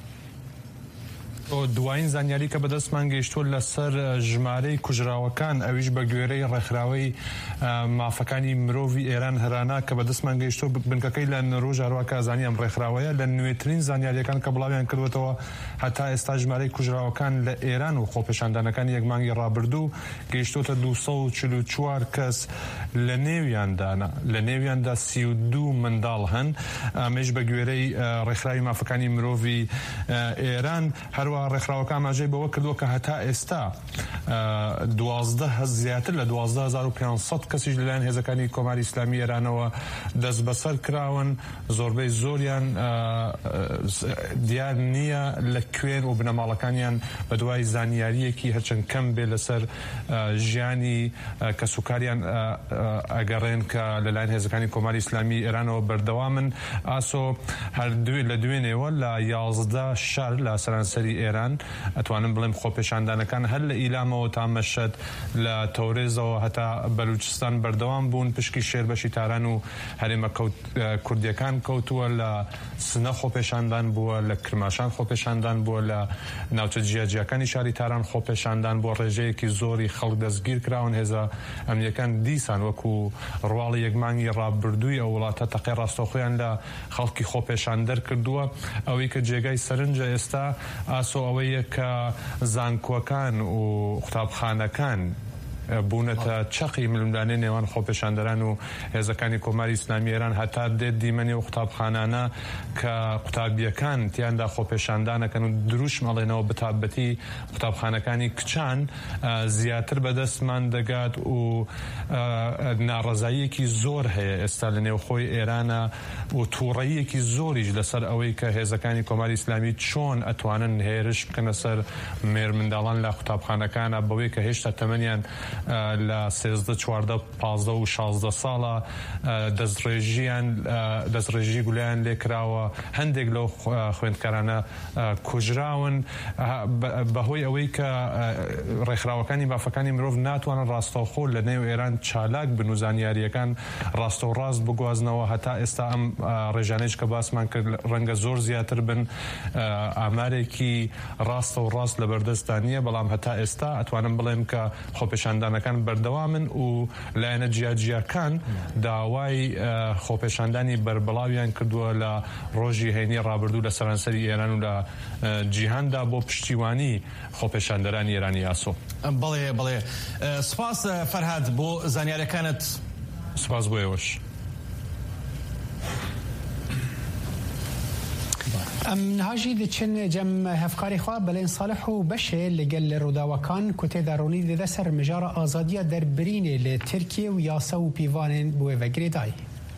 دوایین زانیاری کە بەدەستمان گەیشتووە لەسەر ژمارەی کوژراوەکان ئەویش بە گوێرەی ڕێکخراوەی مافەکانی مرۆڤی ئێران هەرانە کە بەدەستمان گەیشتووە بنکەکەی لە ڕۆژ هەروەکە زانی ئەم ڕێکخراوەیە لە نوێترین زانیاریەکان کە بڵاویان کردوێتەوە هەتا ئێستا ژمارەی کوژراوەکان لە ئێران و خۆپێشاندانەکانی یەک مانگی ڕابردوو گەیشتوتە 244 کەس لە نێویاندا 32 منداڵ هەن ئەمەش بە گوێرەی ڕێکخراوی مافەکانی مرۆڤی ئێران. هەروە هەروە ڕێکخراوەکان ماژەی بەوە کردووە کە هەتا ئێستا 12 زیاتر لە 12500 کەسیش لەلایەن هێزەکانی کۆماری ئیسلامی ئێرانەوە دەست بەسەر کراون زۆربەی زۆریان دیار نییە لە کوێن و بنەماڵەکانیان بە دوای زانیاریەکی هەرچەند کەم بێ لەسەر ژیانی کەسوکاریان ئەگەڕێن کە لەلایەن هێزەکانی کۆماری ئیسلامی ئێرانەوە بەردەوامن. ئاسۆ هەردووی لە دوێنێەوە لە 11 شار لە سەرانسەری ئێران ئەتوانم بڵێم خۆپێشاندانەکان هەر لە ئیلامەوە تا مەشەد لە تەورێزەوە هەتا بەلوچستان بەردەوام بوون. پشکی شێربەشی تاران و هەرێمە کوردیەکان کەوتووە لە سنە خۆپێشاندان بووە، لە کرماشان خۆپێشاندان بووە، لە ناوچە جیاجیەکانی شاری تاران خۆپێشاندان بۆ ڕێژەیەکی زۆری خەڵک دەستگیر کراون. هێزە ئەمنیەکان دیسان وەکو ڕواڵی یەکمانگی ڕابردووی ئەو وڵاتە تەقی ڕاستەوخۆیان لە خەڵکی خۆپێشان دەرکردووە. ئەوەی کە جێگای سەرنجە ئێستا ئاسۆ ئەوەیە کە زانکۆکان و قوتابخانەکان بوونەتە چەقی ململانەی نێوان خۆپێشاندەران و هێزەکانی کۆماری ئیسلامی ئێران هەتا دێت دیمەنی و قوتابخانانە کە قوتابیەکان تیاندا خۆپێشاندانەکەن و دروش مەڵێنەوە بەتابەتی قوتابخانەکانی کچان زیاتر بەدەستمان دەگات و ناڕەزاییەکی زۆر هەیە ئێستا لە نێوخۆی ئێرانە و تووڕەییەکی زۆریش لەسەر ئەوەی کە هێزەکانی کۆماری ئیسلامی چۆن ئەتوانن هێرش بکەنە سەر مێر منداڵان لە قوتابخانەکانە بەوەی کە هێشتا تەمەنیان لە 13 14 15 و 16 ساڵە دەستڕێژی گولیان لێکراوە. هەندێک لەو خوێندکارانە کوژراون بەهۆی ئەوەی کە ڕێکخراوەکانی بافەکانی مرۆڤ ناتوانن ڕاستەوخۆ لە نێو ئێران چالاک بن و زانیاریەکان ڕاستە و ڕاست بگوازنەوە. هەتا ئێستا ئەم ڕێژانەیەش کە باسمان کرد ڕەنگە زۆر زیاتر بن، ئامارێکی ڕاستە و ڕاست لە بەردەستانیە، بەڵام هەتا ئێستا ئەتوانم بڵێم کە خۆپێشاندانەکان بەردەوامن و لایەنە جیاجیەکان داوای خۆپێشاندانی بربڵاویان کردووە لە ڕۆژی هەینی ڕابردوو لە سەرانسەری ئێران و لە جیهاندا بۆ پشتیوانی خۆپێشاندەرانی ئێرانی یاسۆ. بەڵێ سپاس فەرهاد بۆ زانیاریەکانت. سپاس بۆ ئێوەش. نهاجی دچن جم هفکاری خواه بلین صالح و بشه لگل روداوکان کته درونی دیده سر مجار آزادی در برین لترکیه و یاسا و پیوان بوه و گریدای.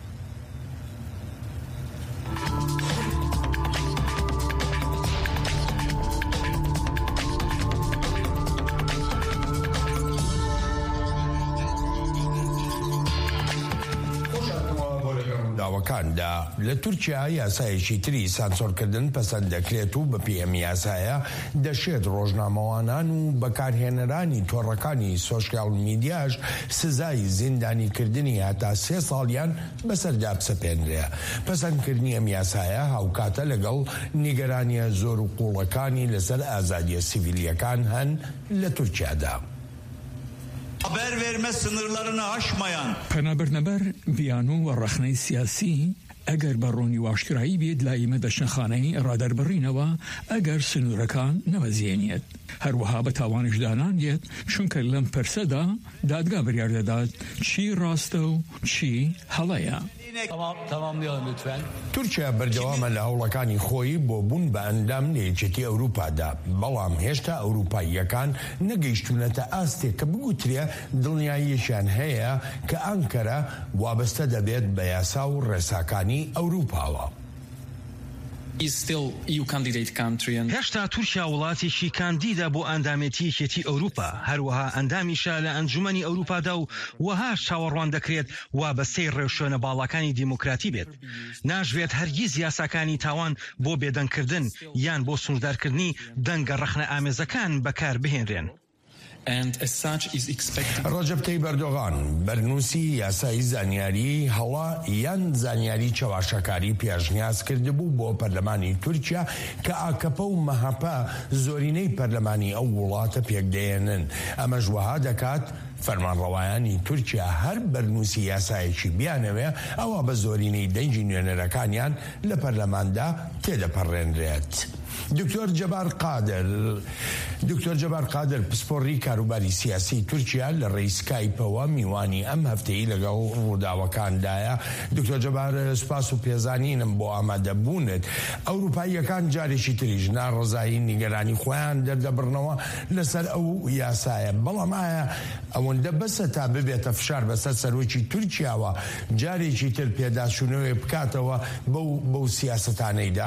دا لە تورکیا یاسایەکی تری سانسۆرکردن پەسەند دەکرێت و بە پێم یاسایە دەشێت ڕۆژنامەوانان و بەکارهێنەرانی تۆڕەکانی سۆشیال میدیاش سزای زیندانیکردنی هەتا 3 ساڵیان بەسەردا بسەپێنرێ. پەسەندکردنی ئەم یاسایە هاوکاتە لەگەڵ نیگەرانیە زۆر و قوڵەکانی لەسەر ئازادیە سیڤیلیەکان هەن لە تورکیادا. Haber verme sınırlarını aşmayan پەنابەرنەبەر بیانۆ و ڕەخنەی سیاسی ئەگەر بە ڕوونی واشکرایی بێت لایمە دەشنەخانەی ڕادەربڕینەوە ئەگەر سنوورەکان نەوەزیێنێت هەروەها بە تاوانشدانان دێت چونکە لەم پرسەدا دادگا بریار دەدات چی ڕاستە و چی هەڵەیە. تورکیا بەردەوامە لە هەوڵەکانی خۆی بۆ بوون بە ئەندام لە یەکێتی ئەوروپادا، بەڵام هێشتا ئەوروپاییەکان نەگەیشتونەتە ئاستێک کە بگوترێ دڵنیاییشیان هەیە کە ئەنکەرە وابەستە دەبێت بە یاسا و ڕێساکانی ئەوروپاوە. هێشتا تورکیا وڵاتێکی کاندیدا بۆ ئەندامەتی یەکێتی ئەوروپا، هەروەها ئەندامیشە لە ئەنجومەنی ئەوروپادا و وەهاش چاوەڕوان دەکرێت وابەستەی ڕێوشوێنە باڵەکانی دیموکراتی بێت. ناژوێت هەرگیز یاساکانی تاوان بۆ بێدەنگکردن یان بۆ سنوردارکردنی دەنگە ڕەخنە ئامێزەکان بەکار بهێنرێن. ڕەجەب تەیب ئەردۆغان بەرنووسی یاسایی زانیاری هەڵا یان زانیاری چاواشەکاری پێشنیاز کردبوو بۆ پەرلەمانی تورکیا کە ئاکەپە و مەهەپە زۆرینەی پەرلەمانی ئەو وڵاتە پێکدێنن. ئەمەش وەها دەکات فەرمانڕەوایانی تورکیا هەر بەرنووسی یاسایەکی بیانەوێ ئەوە بە زۆرینەی دەنگی نوێنەرەکانیان لە پەرلەماندا تێدەپەڕێنرێت. دکتۆر جەبار قادر پسپۆڕی کاروباری سیاسی تورکیا لە ڕێی سکایپەوە میوانی ئەم هەفتەی لەگەڵ ڕووداوەکاندایە. دکتۆر جەبار سپاس و پێزانینم بۆ ئامادەبوونت. ئەوروپاییەکان جارێکی تریژ ناڕەزایی نیگەرانی خۆیان دەردەبڕنەوە لەسەر ئەو یاسایە، بەڵام ئایا ئەوەندە بەسە تا ببێتە فشار بەسەر سەرۆکی تورکیاوە جارێکی تر پێداچوونەوەی بکاتەوە بەو سیاسەتانەیدا؟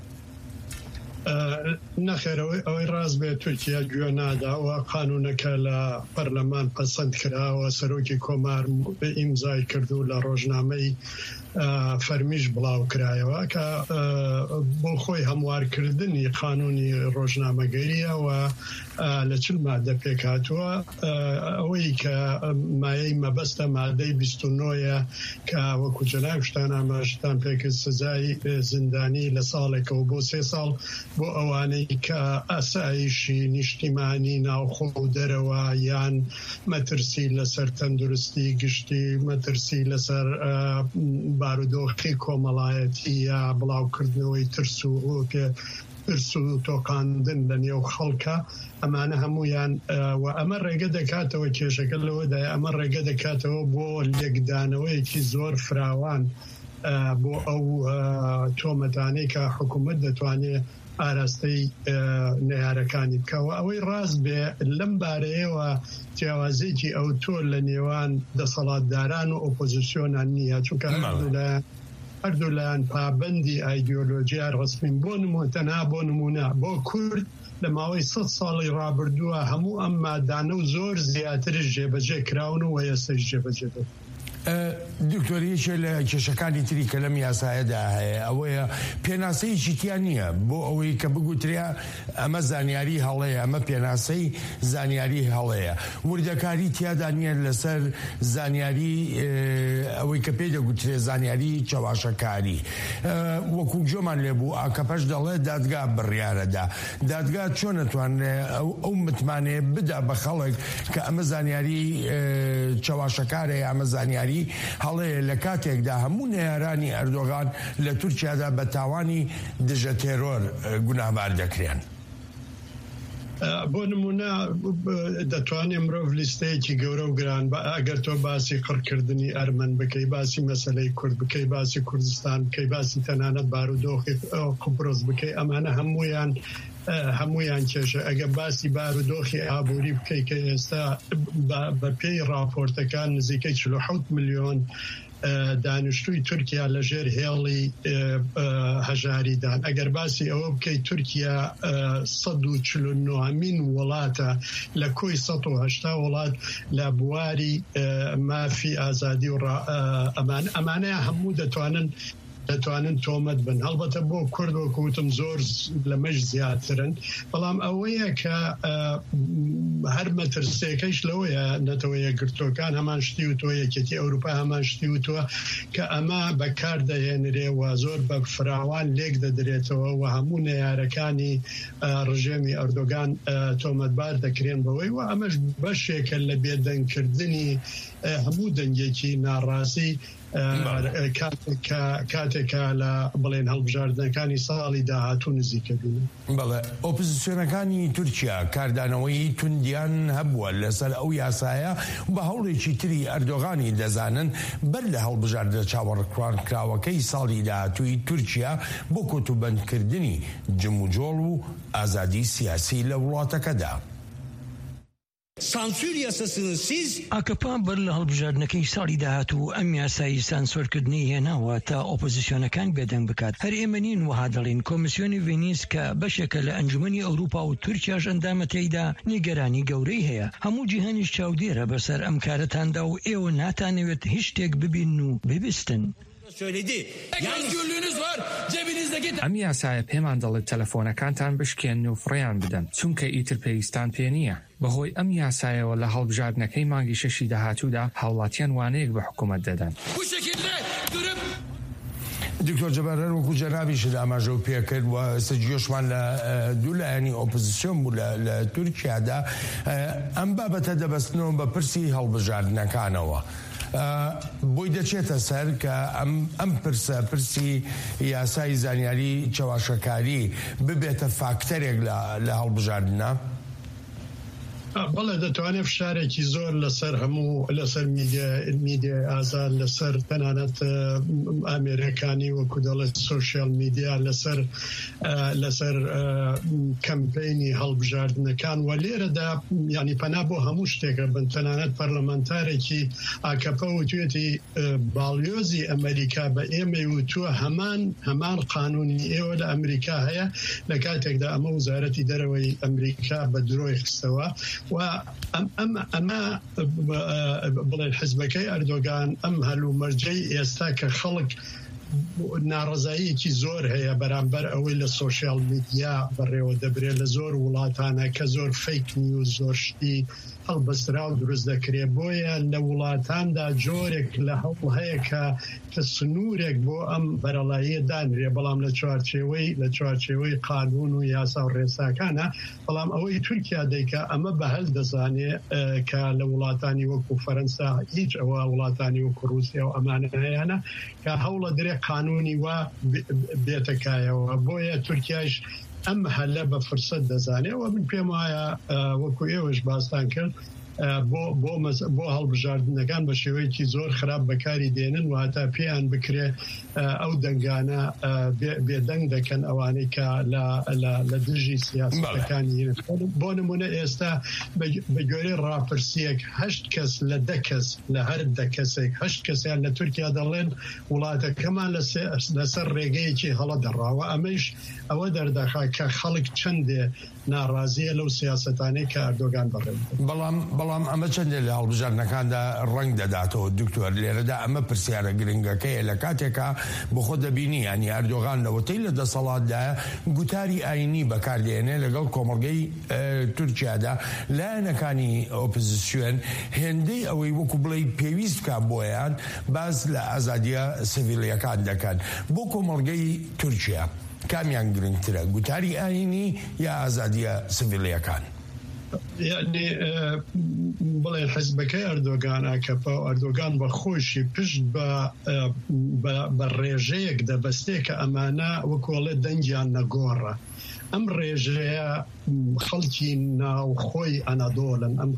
نەخێرەوەی ئەوەی ڕاست بێت تورکیا گوێ ناداوە قانونەکە لە پەرلەمان پەسەند کراوە، سەرۆکی کۆمار ئیمزای کردو لە ڕۆژنامەی فەرمیش بڵاو کرایەوە کە بۆ خۆی هەموارکردنی قانونی ڕۆژنامەگەریە و لە چل مادە پێک هاتووە ئەوەی کە مایەی مەبەستە مادەی 29ە کە وەکو جەناب شتان ئاماژتان پێکرد سزای زیندانی لە ساڵێکەوە بۆ 3 ساڵ بۆ ئەوانەی کە ئاسایشی نیشتیمانی ناوخۆ و دەرەوە یان مەترسی لەسەر تەندروستی گشتی، مەترسی لەسەر بارودۆخی کۆمەڵایەتی یا بڵاوکردنەوەی ترس و تۆقاندن لە نێو خەڵکە، ئەمانە هەمویان و ئەمە ڕێگە دەکاتەوە کێشەکە لەوەدای ئەمە ڕێگە دەکاتەوە بۆ لێکدانەوەیەکی زۆر فراوان بۆ ئەو تۆمەتانەی کە حکوومەت دەتوانێت ئاراستەی نەیارەکانی بکەوە. ئەوەی ڕاست بێ لەم بارەیەوە جیاوازێکی ئەو تۆر لە نێوان دەسەڵاتداران و ئۆپۆزیسیۆنان نییە، چونکە هەردوو لایەن پابەندی ئایدیۆلۆژیا ڕسمین. تەنها بۆ نمونە بۆ کورد لە ماوەی 100 ساڵی ڕابردووە هەموو ئەم مادانە و زۆر زیاترش جێبەجێ کراون و ئێستاش جێبەجێ بێت. دکتۆریشە لە کێشەکانی تری کە لەم یاسایەدا هەیە ئەوەیە پێناسەیەکی تیان نییە بۆ ئەوەی کە بگوتریا ئەمە زانیاری هەڵەیە، ئەمە پێناسەی زانیاری هەڵەیە، وردەکاری تیادا نییە لەسەر زانیاری ئەوەی کە پێی دەگوترێ زانیاری چاواشەکاری. وەکو جۆمان لێبوو ئاکەپەش دەڵێ دادگا بڕیارەدا، دادگا چۆن نەتوانێت ئەو متمانەیە بدا بە خەڵک کە ئەمە زانیاری چاواشەکارە، ئەمە زانیاری هەڵەیە لە کاتێکدا هەموو نێرانی ئەردۆغان لە تورکیادا بە تاوانی دژە تێرۆر گوناهبار دەکرێن. بۆ نمونە دەتوانێت مرۆڤ لیستەیەکی گەورە و گران ئەگەر تۆ باسی قڕکردنی ئەرمەن بکەی، باسی مەسەلەی کورد بکەی، باسی کوردستان بکەی، باسی تەنانەت بارودۆخی قوبرۆس بکەی، ئەمانە هەمویان کێشە. ئەگە باسی بارودۆخی ئابووری بکەی کە ئێستا بە پێی راپۆرتەکان نزیکەی 47 ملیۆن دانیشتووی تورکیا لەژێر هێڵی هەژاریدان. ئەگەر باسی ئەوە بکەی تورکیا 149مین وڵاتە لە کۆی 180 وڵات لە بواری مافی ئازادی و ئەمانەیە هەموو دەتوانن تۆمەت بن. هەڵبەتە بۆ کورد وەکوتم زۆر لەمەش زیاترن، بەڵام ئەوەیە کە هەر مەترسێکەیش لەوەیە نەتەوە یەکگرتوەکان هەمان شتی و تۆ یەکێتی ئەوروپا هەمان شتی و تۆ کە ئەمە بەکار دەهێنرێ و زۆر بە فراوان لێک دەدرێتەوە و هەموو نەیارەکانی ڕژێمی ئەردۆگان تۆمەتبار دەکرێن بەوەی و ئەمەش بەشێکە لە بێدەنگکردنی هەموو دەنگێکی ناڕاستی کاتێکە لە بڵێن هەڵبژاردنەکانی ساڵی داهاتوو نزیکە بوون. بەڵێ ئۆپۆزیسیۆنەکانی تورکیا کاردانەوەی توندیان هەبووە لەسەر ئەو یاسایە بە هەوڵێکی تری ئەردۆغانی دەزانن بەر لە هەڵبژاردە چاوەڕکراوەکەی ساڵی داهاتووی تورکیا بۆ کۆتوبەندکردنی جموجۆڵ و ئازادی سیاسی لە وڵاتەکەدا. Sansür yasasını siz AKP بەر لە هەڵبژاردنەکەی ساڵی داهاتوو ئەم یاسایی سانسۆرکردنی هێناوە تا ئۆپۆزیسیۆنەکان بێدەنگ بکات. هەر ئێمە نین وها دەڵین کۆمیسیۆنی ڤینیس کە بەشێکە لە ئەنجومەنی ئەوروپا و تورکیاش ئەندامەتەیدا نیگەرانی گەورەی هەیە. هەموو جیهانیش چاودێرە بەسەر ئەم کارەتاندا و ئێوە ناتانەوێت هیچ شتێک ببین و ببیستن. ئەم یاسایە پێمان دەڵێت تەلەفۆنەکانتان بشکێن و فڕیان بدەن چونکە ئیتر پێویستان پێ نییە. بەهۆی ئەم یاسایەوە لە هەڵبژاردنەکەی مانگی 6 داهاتوودا هاوڵاتیان وانەیەک بە حکوومەت دەدەن. دکتۆر جەبار وەکو جەنابیشت ئاماژە و پێکرد و سەرجیۆشمان لە دوو لایەنی ئۆپۆزیسیۆن بوو لە تورکیادا ئەم بابەتە دەبەستنەوە بە پرسی هەڵبژاردنەکانەوە. بۆی دەچێتە سەر کە ئەم پرسی یاسای زانیاری چەواشەکاری ببێتە فاکتەرێک لە هەڵبژاردنە؟ بەڵێ دەتوانێت فشارێکی زۆر لەسەر هەموو لەسەر میدیا ئازاد لەسەر تەنانەت ئامێرەکانی وەکو دەڵێت سۆشیال میدیا لەسەر کەمپینی هەڵبژاردنەکان و لێرەدا ینی پەنا بۆ هەموو شتێکە بن تەنانەت پەرلەمانتارێکی ئاکەپە وتوێتی باڵیۆزی ئەمریکا بە ئێمە وتووە هەمان قانونی ئێوە لە ئەمریکا هەیە لە کاتێکدا ئەمە وزارەتی دەرەوەی ئەمریکا بە درۆی خستەوە و ئەمە بڵێن حزبەکەی ئەردۆگان ئەم هەلوو مەرجەی ئێستا کە خەڵک ناڕزاییەکی زۆر هەیە بەرامبەر ئەوەی لە سۆشیال میدیا بەڕێوە دەبرێت لە زۆر وڵاتانە کە زۆر فیک نیوز زۆر شتی هەڵبەسترا و دروست دەکرێت بۆیە لە وڵاتاندا جۆرێک لە هەوڵ هەیە کە سنوورێک بۆ ئەم بەرەڵاییە دانرێ بەڵام لە چوارچێوەی قانون و یاسا و ڕێساکانە بەڵام ئەوەی تورکیا دەیکە ئەمە بەهەل دەزانێ کە لە وڵاتانی وەکو فەرەنسا هیچ ئەوە وڵاتانی وەکو رووسیا و ئەمانە هەیەنە کە هەوڵە درێ قانونی وا بێتەکایەوە بۆیە تورکیاش ئەم هەلە بە فرسەت دەزانێت و من پێم وایە وەکو ئێوەش باستان کرد بۆ هەڵبژاردنەکان بە شێوەیەکی زۆر خراپ بەکاری دێنن و هەتا پێیان بکرێ ئەو دەنگانە بێدەنگ دەکەن ئەوانەی کە لە دژی سیاسەکانی بۆ نمونە ئێستا بە گوێرەی ڕاپرسیەک 8 کەس لە 10 کەس لە هەر 10 کەسێک 8 کەسیان لە تورکیا دەڵێن وڵاتەکەمان لەسەر ڕێگەیەکی هەڵە دەڕاوە ئەمەش ئەوە دەردەخا کە خەڵک چەندێ ناڕازیە لەو سیاسەتانەی کە ئەردۆگان بەڕێن بەڵام ئەمە چەندێ لە هەڵبژاردنەکاندا ڕەنگ دەداتەوە دکتۆر لێرەدا ئەمە پرسیارە گرنگەکەیە لە کاتێکا بۆ خۆ دەبینی ینی ئەردۆغان لەوەتەی لە دەسەڵاتدایە گوتاری ئاینی بەکاردێنێ لەگەڵ کۆمەڵگەی تورکیادا لایەنەکانی ئۆپۆزیسیۆن هێندەی ئەوەی وەکو بڵێ پێویست بکە بۆیان باز لە ئازادیە سڤیلیەکان دەکەن بۆ کۆمەڵگەی تورکیا کامیان گرنگترە گوتاری ئاینی یا ئازادیە سڤیلیەکان؟ یعنی بڵێ حزبەکەی ئەردۆگان ئاکەپە و ئەردۆگان بە خۆشی پشت بە ڕێژەیەک دەبەستێ کە ئەمانە وەکۆڵێ دەنگیان نەگۆڕە ئەم ڕێژەیە خەڵکی ناوخۆی ئەنەدۆڵن ئەم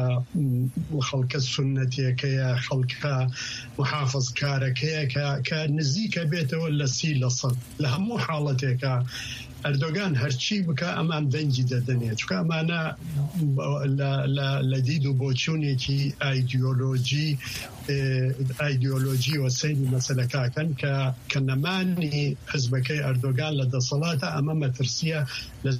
خەڵکە سونەتیەکەیە خەڵکە محافظکارەکەیە کە نزیکە بێتەوە لە 30% لە هەموو حاڵەتێکە ئەردۆگان هەرچی بکە ئەمان دەنگی دەدەنێت چکە ئەمانە لە دید و بۆچوونێکی ئایدیۆلۆژی و سەیری مەسەلەکەکەن کە نەمانی حزبەکەی ئەردۆگان لە دەسەڵاتە ئەمە مەترسیە لە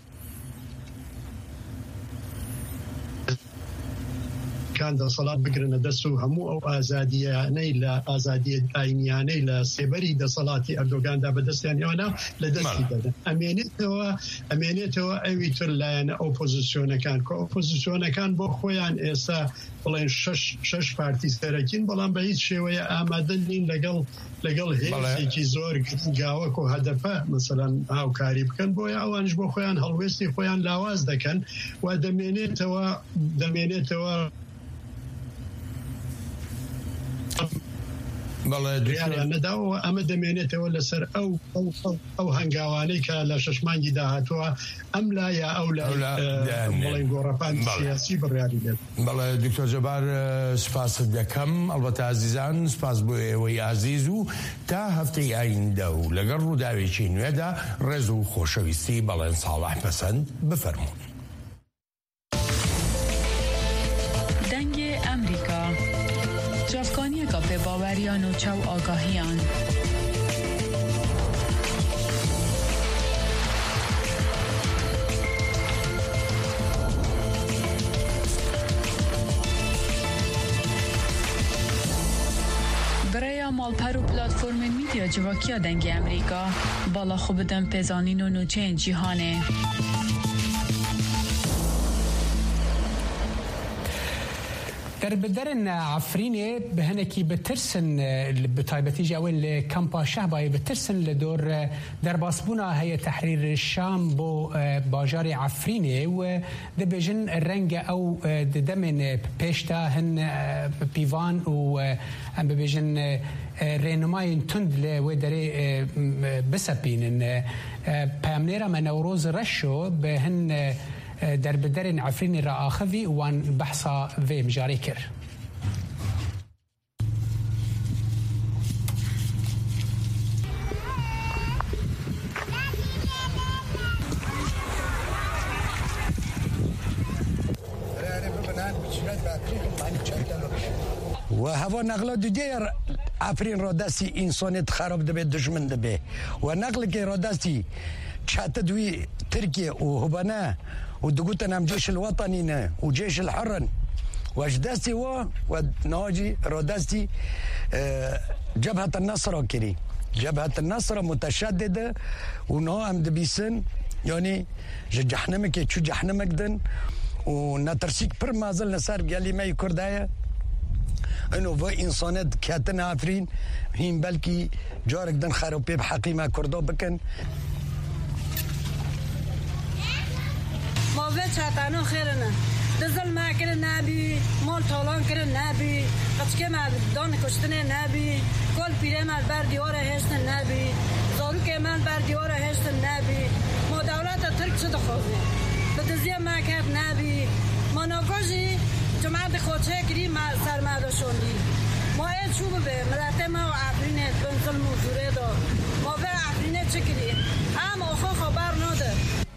کان دەسەڵات بگرنە دەست و هەموو ئەو ئازادیانەی لە ئازادی ئاینیانەی لە سێبەری دەسەڵاتی ئەردۆگاندا بەدەستیانیانە لە دەستی دەدەن ئەمێنێتەوە ئەوی تر لایەنە ئۆپۆزیسیۆنەکان کە ئۆپۆزیسیۆنەکان بۆ خۆیان ئێستا بڵێن 6 پارتی سەرەکین بەڵام بە هیچ شێوەیە ئامادە نین لەگەڵ هێزێکی زۆر گاوەک و هەدەفە مثلەن هاوکاری بکەن بۆیە ئەوانش بۆ خۆیان هەڵوێستی خۆیان لاواز دەکەن و دەمێنێتەوە نەداوە ئەمە دەمێنێتەوە لەسەر ئەو هەنگاوانەی کە لە 6 مانگی داهاتووە ئەم لایە ئەو لای گۆڕەپان سیاسی بڕیاری بێت. بەڵێ دکتۆر جەبار سوپاست دەکەم ئەڵبەتە عزیزان سوپاس بۆ ئێوەی عزیز و تا هەفتەی ئایندا و لەگەڵ ڕووداوێکی نوێدا ڕێز و خۆشەویستی بەڵێن ساڵح پەسەند بفەرمونون. دەنگی ئەمریکا جافکانیەکە پێباوەریان و چاو ئاگاهیان برای مالپەر و پلاتفۆرمên میدیا civakîya dengê Amerîka bala xwe bidin pêzanîn û nûçeyên cîhanê. در بدرن عفرینه بهنکی بترسن بتایبتی جاول کمپا شهبای بترسن لدور در باسبونا هي تحرير الشام بو باجار عفرینه و دبجن رنگ او دمن پیشتا هن پیوان و ام ببجن رنمای تند ل دری بسپین پامنیرا من نوروز رشو بهن در بدرن عفرینی را آخذی وان بحثا في مجاري كر وهذا نقل دير عفرين روداسي إنسانيت خراب دبي دشمن دبي ونقل كي روداسي شاتدوي تركيا وهبنا ودقوتنا هم جيش الوطني وجيش الحرن واجداستي وناجي روداستي جبهة النصر كري جبهة النصر متشددة ونها هم دبيسن يعني جحنمك شو جحنمك دن ونترسيك بر ما زلنا صار قالي ما يكردايا انه و انسانات كاتن عفرين هين بلكي جارك دن خرابي بحقي ما كردو بكن ما وجه تانو خيرنا دزل ما كرن نبي مال طالان كرن نبي قصكي ما دان كشتن نبي كل بيره ما بر دیوار هست نبي زارو که من بر دیوار هست نبي ما دولت ترک شده خوزه بدزی ما کرد نبي ما ناگوشی جماعت خودشه کری ما سرمایه شوندی ما این چوب به ملت ما و عفرینه بنزل موجوده دار ما به عفرینه چکری هم آخو خبر نده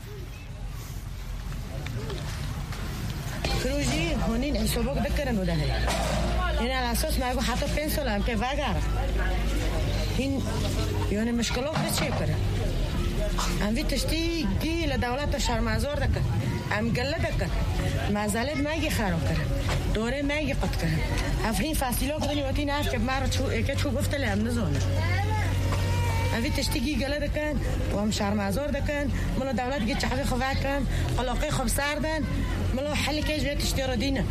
کروجی هونین انشابک دکرن و دهی این على اساس ما حتی 5 سال هم که وگر این یعنی مشکلات چه کنه ام وی تشتی کی لدولت شرمازور دکن ام گله دکن مازالت ماگی خراب کرد دوره ماگی قط کرد افرین فاصله کردن وقتی ناف که مارو که چو گفته لام نزونه اوی تشتیگی گله دکن و هم شرمازور دکن ملا دولت گی چحوی خواه کن علاقه خوب سردن ملا حلی که جوی تشتی را دینه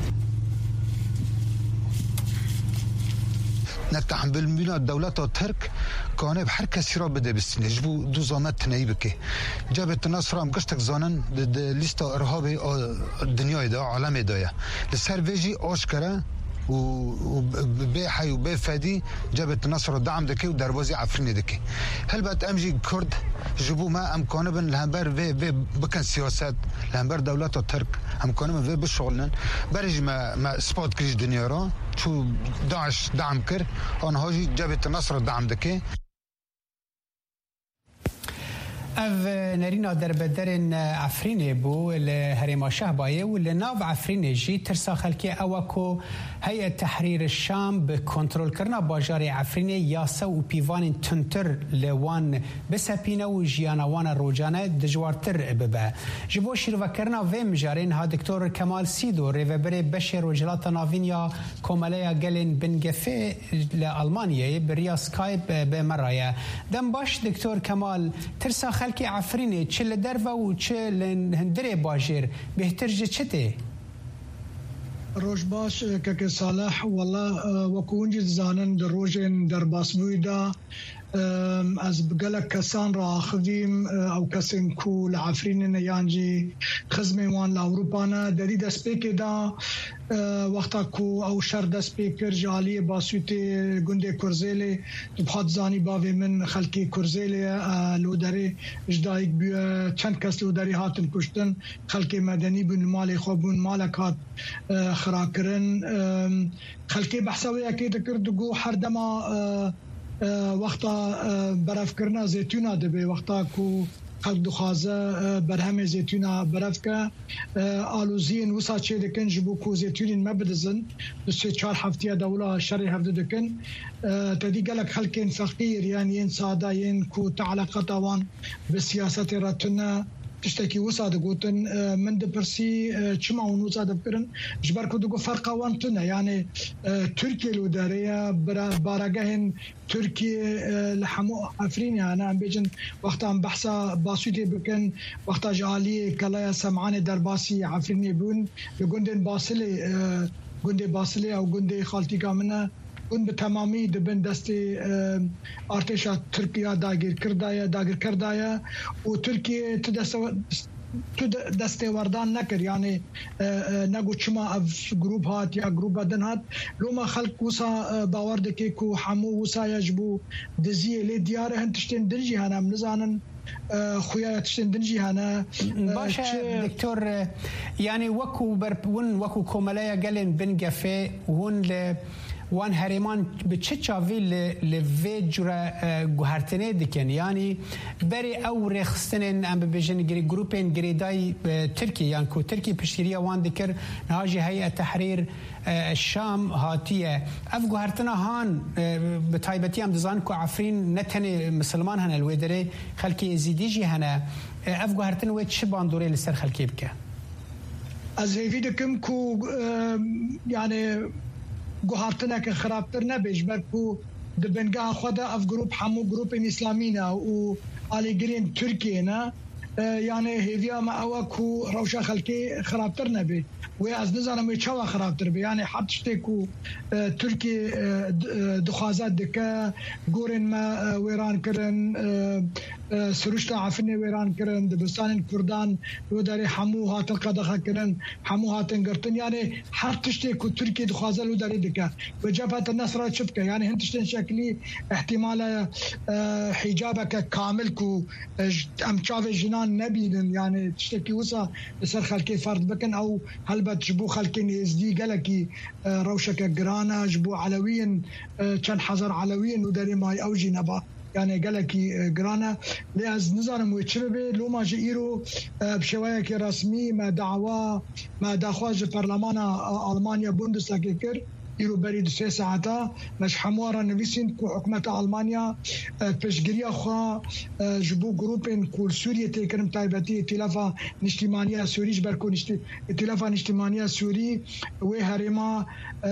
نتحمل من الدولة الترك كان بحر كسيرة بده بس نجبو دو زامت تنايبك جابت النصر ام قشتك زانن لسته ارهابي الدنيا دا عالم دايا لسر فيجي اشكره وبيحي وبيفادي جابت النصر الدعم دكي ودربوزي عفريني دكي هل بات امجي كرد جبو ما امكانبن لهمبر في بكن سياسات لهمبر دولة الترك امكانبن في بالشغلن برج ما سبوت كريش دنيا را شو داعش دعم كر انا هاجي جابت النصر الدعم دكي اف نرینا در بدرن عفرینه بو لهرما شهبایه و لناو عفرینه جی ترسا خلکی اوکو هیئت تحریر الشام به کنترل کرنا باجار عفرینه یاسه و پیوان تنتر لوان بسپینه و جیانوان روجانه دجوارتر ببه جبو شیرو کرنا و مجارین ها دکتور کمال سیدو ریوبر بشر و جلات ناوینیا کومالیا گلین بنگفه لالمانیه بریا سکایپ به مرایه دم باش دکتور کمال ترسا خلکی عفرینه چه لدروا و چه لهندره باجر بهتر چته روش باش که صالح والله وكونجي زانن در روجن در باسبويدا از بقلك كسان را خديم او كسن كو لعفرين يانجي خزمي وان لاوروبانا ددي دسبيك دا وقتا كو او شر دسبيكر جالي باسوتي گوندي كورزيلي بحد زاني باوي من خلقي كورزيلي لودري جدايك بيو چند كس لودري هاتن كشتن خلقي مدني بن مالي خوبون مالك هات خراكرن خلقي بحثاوي اكيد كردگو هر دما وقتا برف کرنا زیتونا دبی وقتا کو خلق دخوازه برهم زیتونا برف که آلوزین وسا چه دکن جبو کو زیتونین مبدزن بسه 4 هفته دوله شری هفته دکن تدی گلک خلقین فقیر یعنی این ساده ین کو تعلقات وان به سیاست راتنا تشتكي وساد قوتن من دبرسي چما ونوساد بكرن جبر كدو فرق وانتنا يعني تركيا الوداريه باراغهن تركيا لحمو عفرين يعني عم بيجن وقتها بحثا باسوتي بكن وقتها جالي كلا سمعان درباسي عفريني بون بجندن باسلي گوندی باسلی او گوندی خالتیکا منه اون به تمامی دبن دست ارتش ترکیه داگیر کردایا و ترکیه تو دست وردان نکر یعنی نگو چما اف گروپ هات یا گروپ بدن هات لو ما خلق وسا باور دکی کو حمو وسا یجبو دزی لی دیار هنتشتن درجی هنم نزانن خویا تشتن درجی هنا باشه دکتور یعنی وکو کوملیا گلن بنگفه وان هریمان به چه چاوی لوی جورا گوهرتنه دکن یعنی بری او رخصتن ام ببیجن گروپین گریدای ترکی یعنی کو ترکی پشتیری وان دکر نهاجی هیئت تحریر الشام هاتیه اف گوهرتنه هان به تایبتی هم دزان کو عفرین نتنه مسلمان هن الویدره خلکی زیدیجی هنه اف گوهرتنه وی چه باندوره لسر خلکی بکه از هیوی دکم کو یعنی گوهرتنه که خرابتر نبیش برکو دبنگاه خدا اف گروپ همو گروپ اسلامی نه و آلی گرین ترکیه نه یعنی هیویا ما اوا کو روشا خلکی خرابتر نبی و از نظرم وی چوا خرابتر بی یعنی حد شتی کو ترکیه دخوازات دکه گورن ما ویران کرن سروشتا عفنه ویران کرن دبستان کردان و داری همو هاتن قدخه کرن همو هاتن گرتن یعنی هر تشتی کو ترکیه دخوازه لو داری دکه و جبهت النصر چپکه یعنی هنتشتن شکلی احتمال حجابك كامل کو امچاو جنان نبیدن یعنی تشتکی وسا سر خلکی فرد بکن او هلبت جبو خلکی ازدی گلکی روشك گرانا جبو علويين كان حذر علويين وداري ماي اوجي نبا يعني قالكي جرانا لاز نظام ويتشبه لو ما جيرو بشوايك رسمي ما دعوه ما داخواج برلمان المانيا بوندسلاغ يرو بريد 3 ساعات مش حموارا نفسين كو حكومة ألمانيا بشجريا خا جبو جروبين كل سوريا تكرم تايبتي ائتلافا نشتمانية سوريش بركو ائتلافا نشتمانية سوري وهرما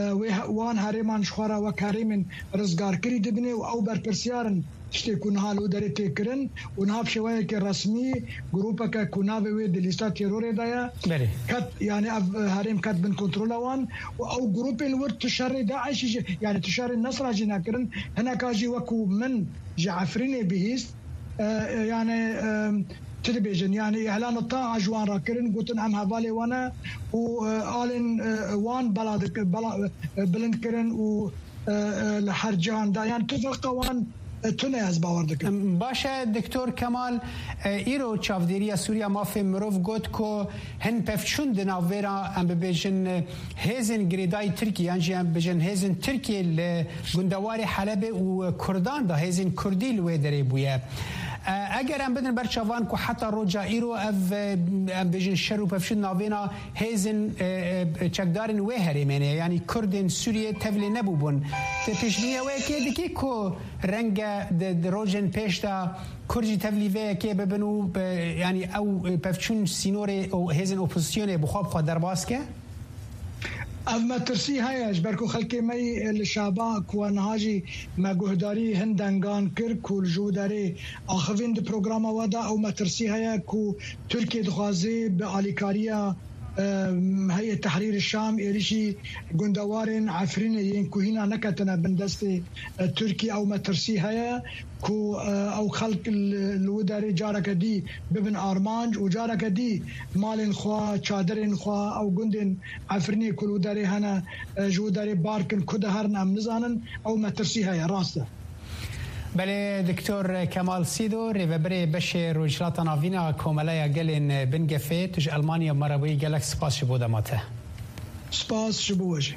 وان هرمان شخرا وكاريمن رزقار كري دبني أو بركسيارن تشتي كونها لو داري تكرن ونها بشوايه كرسمي جروبك كونها بوي دليستا تيرور دايا كات يعني هرم كات بن كنترول وان او جروب الورد تشاري داعش يعني تشاري النصر جينا كرن هنا كاجي وكو من جعفرين بهيس يعني تلفزيون يعني اعلان الطاعه جوان راكرن قلت نعم هفالي وانا والين وان بلندكرن و لحرجان دا يعني تفرق وان تونه از باور دکن باشه دکتر کمال ایرو چاودیری سوریا مافی مروف گوت کو هن پفچون دناورا ام ببیجن هزن گریدای ترکیه انجی ام ببیجن هزن ترکیه لگندوار حلب و کردان دا هزن کردی لوی داری بویه اگر ام بدن برچوان کو حتی روجا ایرو اف ام بجن شرو پفشن ناوینا هیزن چکدارن و هریمنه یعنی کردن سوریه تولی نبوبون تشبیه و که دیگه کو رنگ روجن پیشتا کردی تولی و که ببنو یعنی او پفشن سینور او هیزن اپوزیسیون بخواب خود در باز که اف ما ترسي هايش بركو خلكي مي الشعباء كوان هاجي ما جهداري هندنغان كر كل جوداري اخوين دي بروغراما ودا او ما ترسي هيا كو تركيا دخوازي باليكاريا هي تحرير الشام إيريشي جندوارن عفرين ينكو هنا نكتنا بندست تركي أو ما ترسي هيا كو أو خلق الوداري جارك دي ببن أرمانج وجارك دي مالن خوا شادرن خوا أو جندن عفرين كل وداري هنا جوداري باركن كدهرن أم نزانن أو ما ترسي هيا راسته بله دکتر کمال سیدو ریوبری بشه روجلات ناوینا کوملای گلین بنگفه توش المانیا مرابوی گلک سپاس شبو دماته سپاس شبو وجه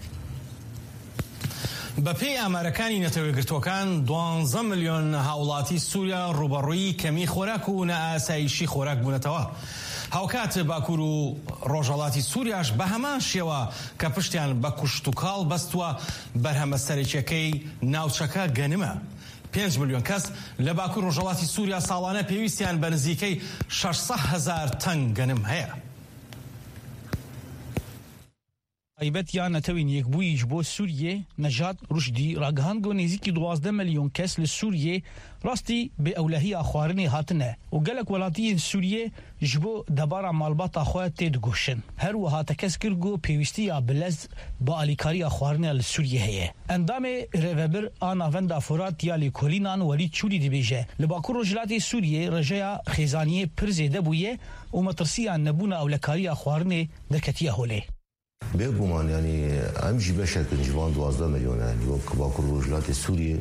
بەپێی ئامارەکانی نەتەوەیەگرتوەکان 12 ملیۆن هاوڵاتی سووریا ڕوبەڕووی کەمی خۆراک و نەئاسایشی خۆراک بوونەتەوە. هاوکات باکوور و ڕۆژهەڵاتی سووریاش بە هەمان شێوە کە پشتیان بە کوشت و کاڵ بەستووە بەرهەمە سەرەکیەکەی ناوچەکە گەنمە. 5 ملیۆن کەس لە باکوور ڕۆژهەڵاتی سووریا ساڵانە پێویستیان بە نزیکەی 600,000 تەن گەنم هەیە. تایبەت یان نەتەوین یەکبوویش بۆ سووریێ نەژاد ڕوشدی ڕاگەهاندگۆ نێزیکی 12 ملیۆن کەس لە سووریێ ڕاستی بێ ئەولەهی خواردنی هاتنە و گەلک وڵاتیین سووریێ ji bo debara malbata xwe tê digoşin. Her wiha te kes kir got pêwîstiya bilez bi alîkariya xwariniya li Sûriyê heye. Endamê rêvebir a navenda Furat ya lêkolînan Welîd Çûlî dibêje. Li Bakur Rojhilatê Sûriyê rejeya xêzaniyê pir zêde bûye û metirsiya nebûna ewlekariya xwarinê derketiye holê. بێگومان ینی ئەم jî beşekin ji van 12 milyon yani wek Bakur Rojhilatê Sûriyê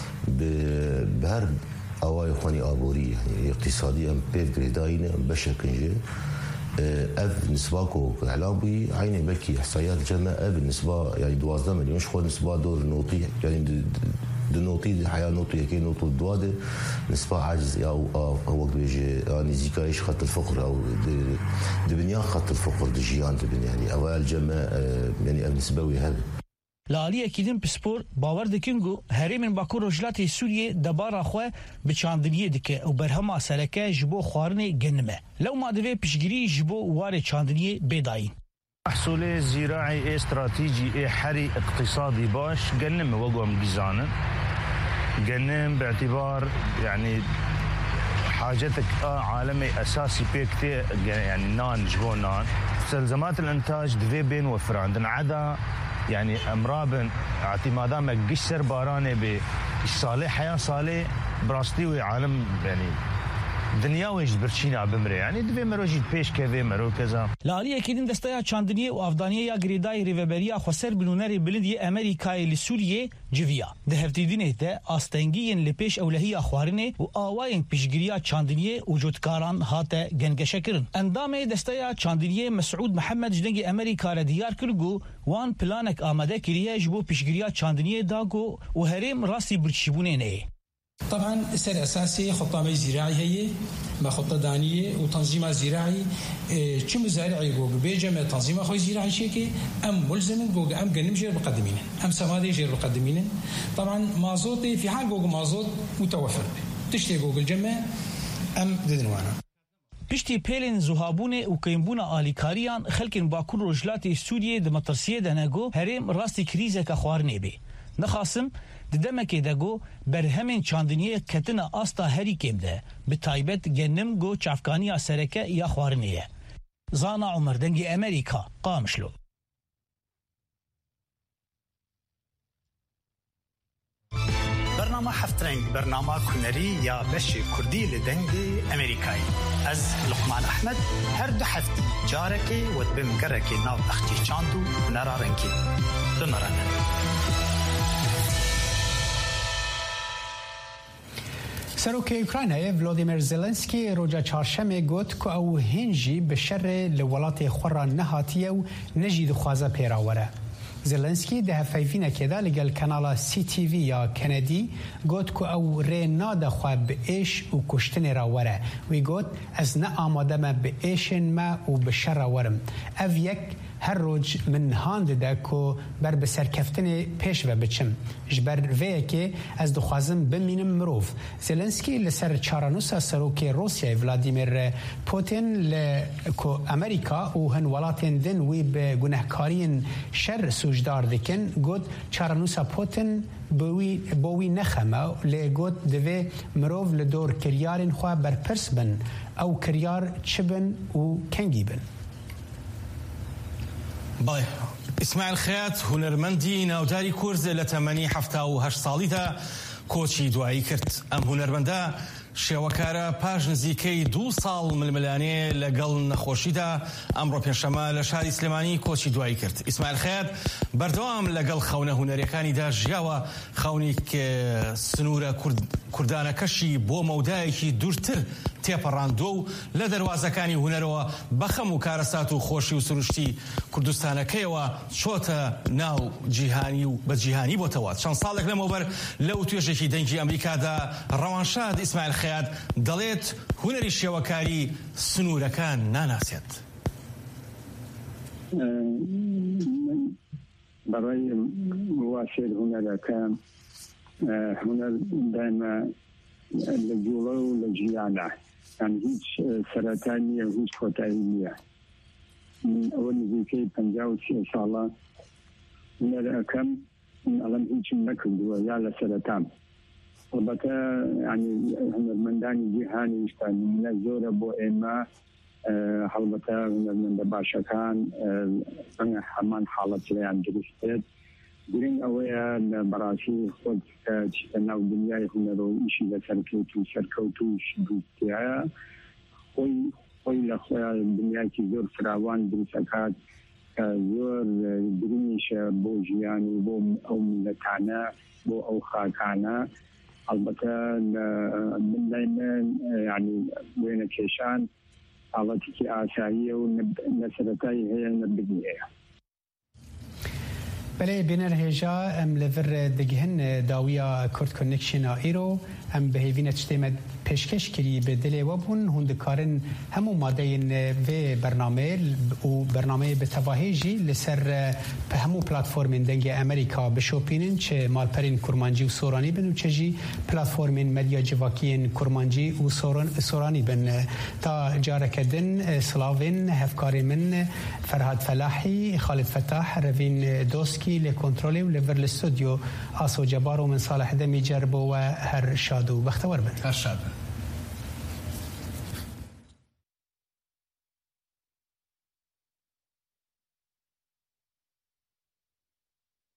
bi her awayê xwenî aborî yani iqtisadî em pêv girêdayîne beşekin jî ev nisba ku elan bûyî aynê belkî ihsayat ceme ev nisba yani 12 milyon ji xwe nisba dor notî yani di notî heya not yekê not û dua de nisba aciz ya wek dibêje nêzîkayê ji xet الفقر ew di binyan xet الفقر di jiyan dibin yani ew ceme yani ev nisbe wê hebe. Li aliyekî din pispor bawer dikin ku herêmên Bakur Rojhilatê Sûriyê debara xwe bi çandiniyê dike û berhema sereke ji bo xwarinê genime. Lewma divê piştgirî ji bo warê çandiniyê bêdayîn. محصولê zîraî ê stratîjî ê herî iqtisادî baş genim wek em bizanin. Genim bi'tîbar yani حاجتك عالمي اساسي بيكتي يعني نان جبو نان مستلزمات الانتاج دفي بين وفر عندنا عدا يعني امرابن اعتمادا ما قشر باراني بصالح حياه صالح براستي وعالم يعني دنیا ویش برچینا بمره یعنی دوی مروجید پیش که مرو کذا لالیه کدین دستای چاندنیه و افغانیه یا گریدای ریوبریا خسر بلونری بلندی امریکای لسوریه جویا ده هفتیدینه ده آستنگیین لپیش اولهی اخوارنه و آواین پیشگیریا چاندنیه وجودکاران هات گنگشه کرن اندامه دستای چاندنیه مسعود محمد جدنگی امریکا را دیار کرگو وان پلانک آماده کریه جبو پیشگیریا چاندنیه داگو و هریم راستی برچیبونه نه. طبعا سر اساسي خطه زراعي هي ما خطه دانيه وتنظيم زراعي كم زارعي جو بيجمع تنظيم اخوي زراعي شيكي ام ملزم جو ام قنمجر مقدمين ام سمادي جير مقدمين طبعا مازوتي في حال جو مازوت متوفر تشتي جو الجمع ام ددنوانا پشتی پیلن زوهابونه و کیمبونه آلیکاریان خلکن باکور رجلاتی سوریه د مترسیه دنگو هریم راستی کریزه که خوارنه بی نخاسم ددمکه دگو برهمین چاندنیه کتنه آستا هری کمده به تایبت گنم گو چافکانی سرکه یا خوارنیه زانا عمر دنگی امریکا قامشلو برنامه هفترنگ برنامه کنری یا بشی کردی لدنگی امریکایی از لقمان احمد هر دو هفتی جارکی و بمگرکی ناو اختی چاندو و نرارنکی بمرانه سروک اوکراینای ولودیمیر زلنسکی روزا چهارشنبه گفت که او هنجی به شر لولات خورا نهاتیه و نجید خوازه پیراوره. زلنسکی ده فیفینه که ده لگل کانال CTV یا کندی گفت که او ری ناده خواه به ایش و کشتن را وره وی گفت از نه آماده ما به ایشن ما و به شر ورم او یک هر روز من هاند ده که بر بسرکفتن پیش و بچم جبر وی که از دخوازم بمینم مروف زلنسکی لسر چارانوسا سروک روسیای ولادیمیر پوتین لکو امریکا و هن ولاتین دن وی به گناهکارین شر سوجدار دکن گود چارانوسا پوتین بوی نخمه لگود دوی مروف لدور کریارین خواه بر پرس بن او کریار چبن و کنگی بن باي اسماعيل خيات هنرمندي ناوداري كورز لتمني حفتا و هش صاليدا كوتشي دوائي كرت ام هنرمندا شێوەکارە پاش نزیکەی 2 ساڵ ململانێ لەگەڵ نەخۆشیدا ئەمڕۆ پێنجشەممە لە شاری سلێمانی کۆچی دوایی کرد. ئیسماعیل خەیات بەردەوام لەگەڵ خەونە هونەرەکانیدا ژیاوە خەونی سنوورە کوردانەکەشی بۆ مەودایەکی دوورتر تێپەڕاندووە و لە دەواازەکانی هونەرەوە بەخەم و کارەسات و خۆشی و سروشتی کوردستانەکەیەوە چۆتە ناو جیهانی و بەجیهانی بۆتەوە. چەند ساڵێک لەمەوبەر لەو توێژێکی دەنگی ئەمریکادا ڕەوانشاد ئیسماعیل خەیات دەڵێت هونەری شێوەکاری سنوورەکان ناناسێت. برای مواشر هنرەکان هنر دایما لە گوڵە و لە ژیانە هیچ سەرەتا نییە هیچ کۆتایی نییە أول نزيكي 65 سالة من الأكم ألم هيك مكد ويالا سرطان البته يعني هنرمندانی جیهانی استان من زور بو اما البته من باشکان من همان حالت لیان درست درین اویا براشی خود که نو دنیای هنرو ایشی لسرکوتو سرکوتوش دوستیا خوی لخویا دنیای که زور فراوان درستکات زور درینش بو جیانی بو او ملتانا بو او خاکانا البته من دائما يعني وين كيشان حالتي آساییه و نسرتای هي نبدیه. بله بینر هجا ام لور دگهن داویا کورد کنکشن ایرو ام بهیوینت شتیمت پیشکش کری به دل وابون هندکارن همو مادهین و برنامه به تواهیجی لسر به همو پلاتفورمین دنگ امریکا بشوپینن چه مالپرین کرمانجی و سورانی بن و چه جی پلاتفورمین مدیا جواکین کرمانجی و سورانی بن تا جارکدن سلاوین هفکاری من فرهاد فلاحی خالد فتاح روین دوسکی لکنترولی و لور الاستودیو آسو جبارو من صالح دمی جربو و هر شادو بختور بن. هر شاد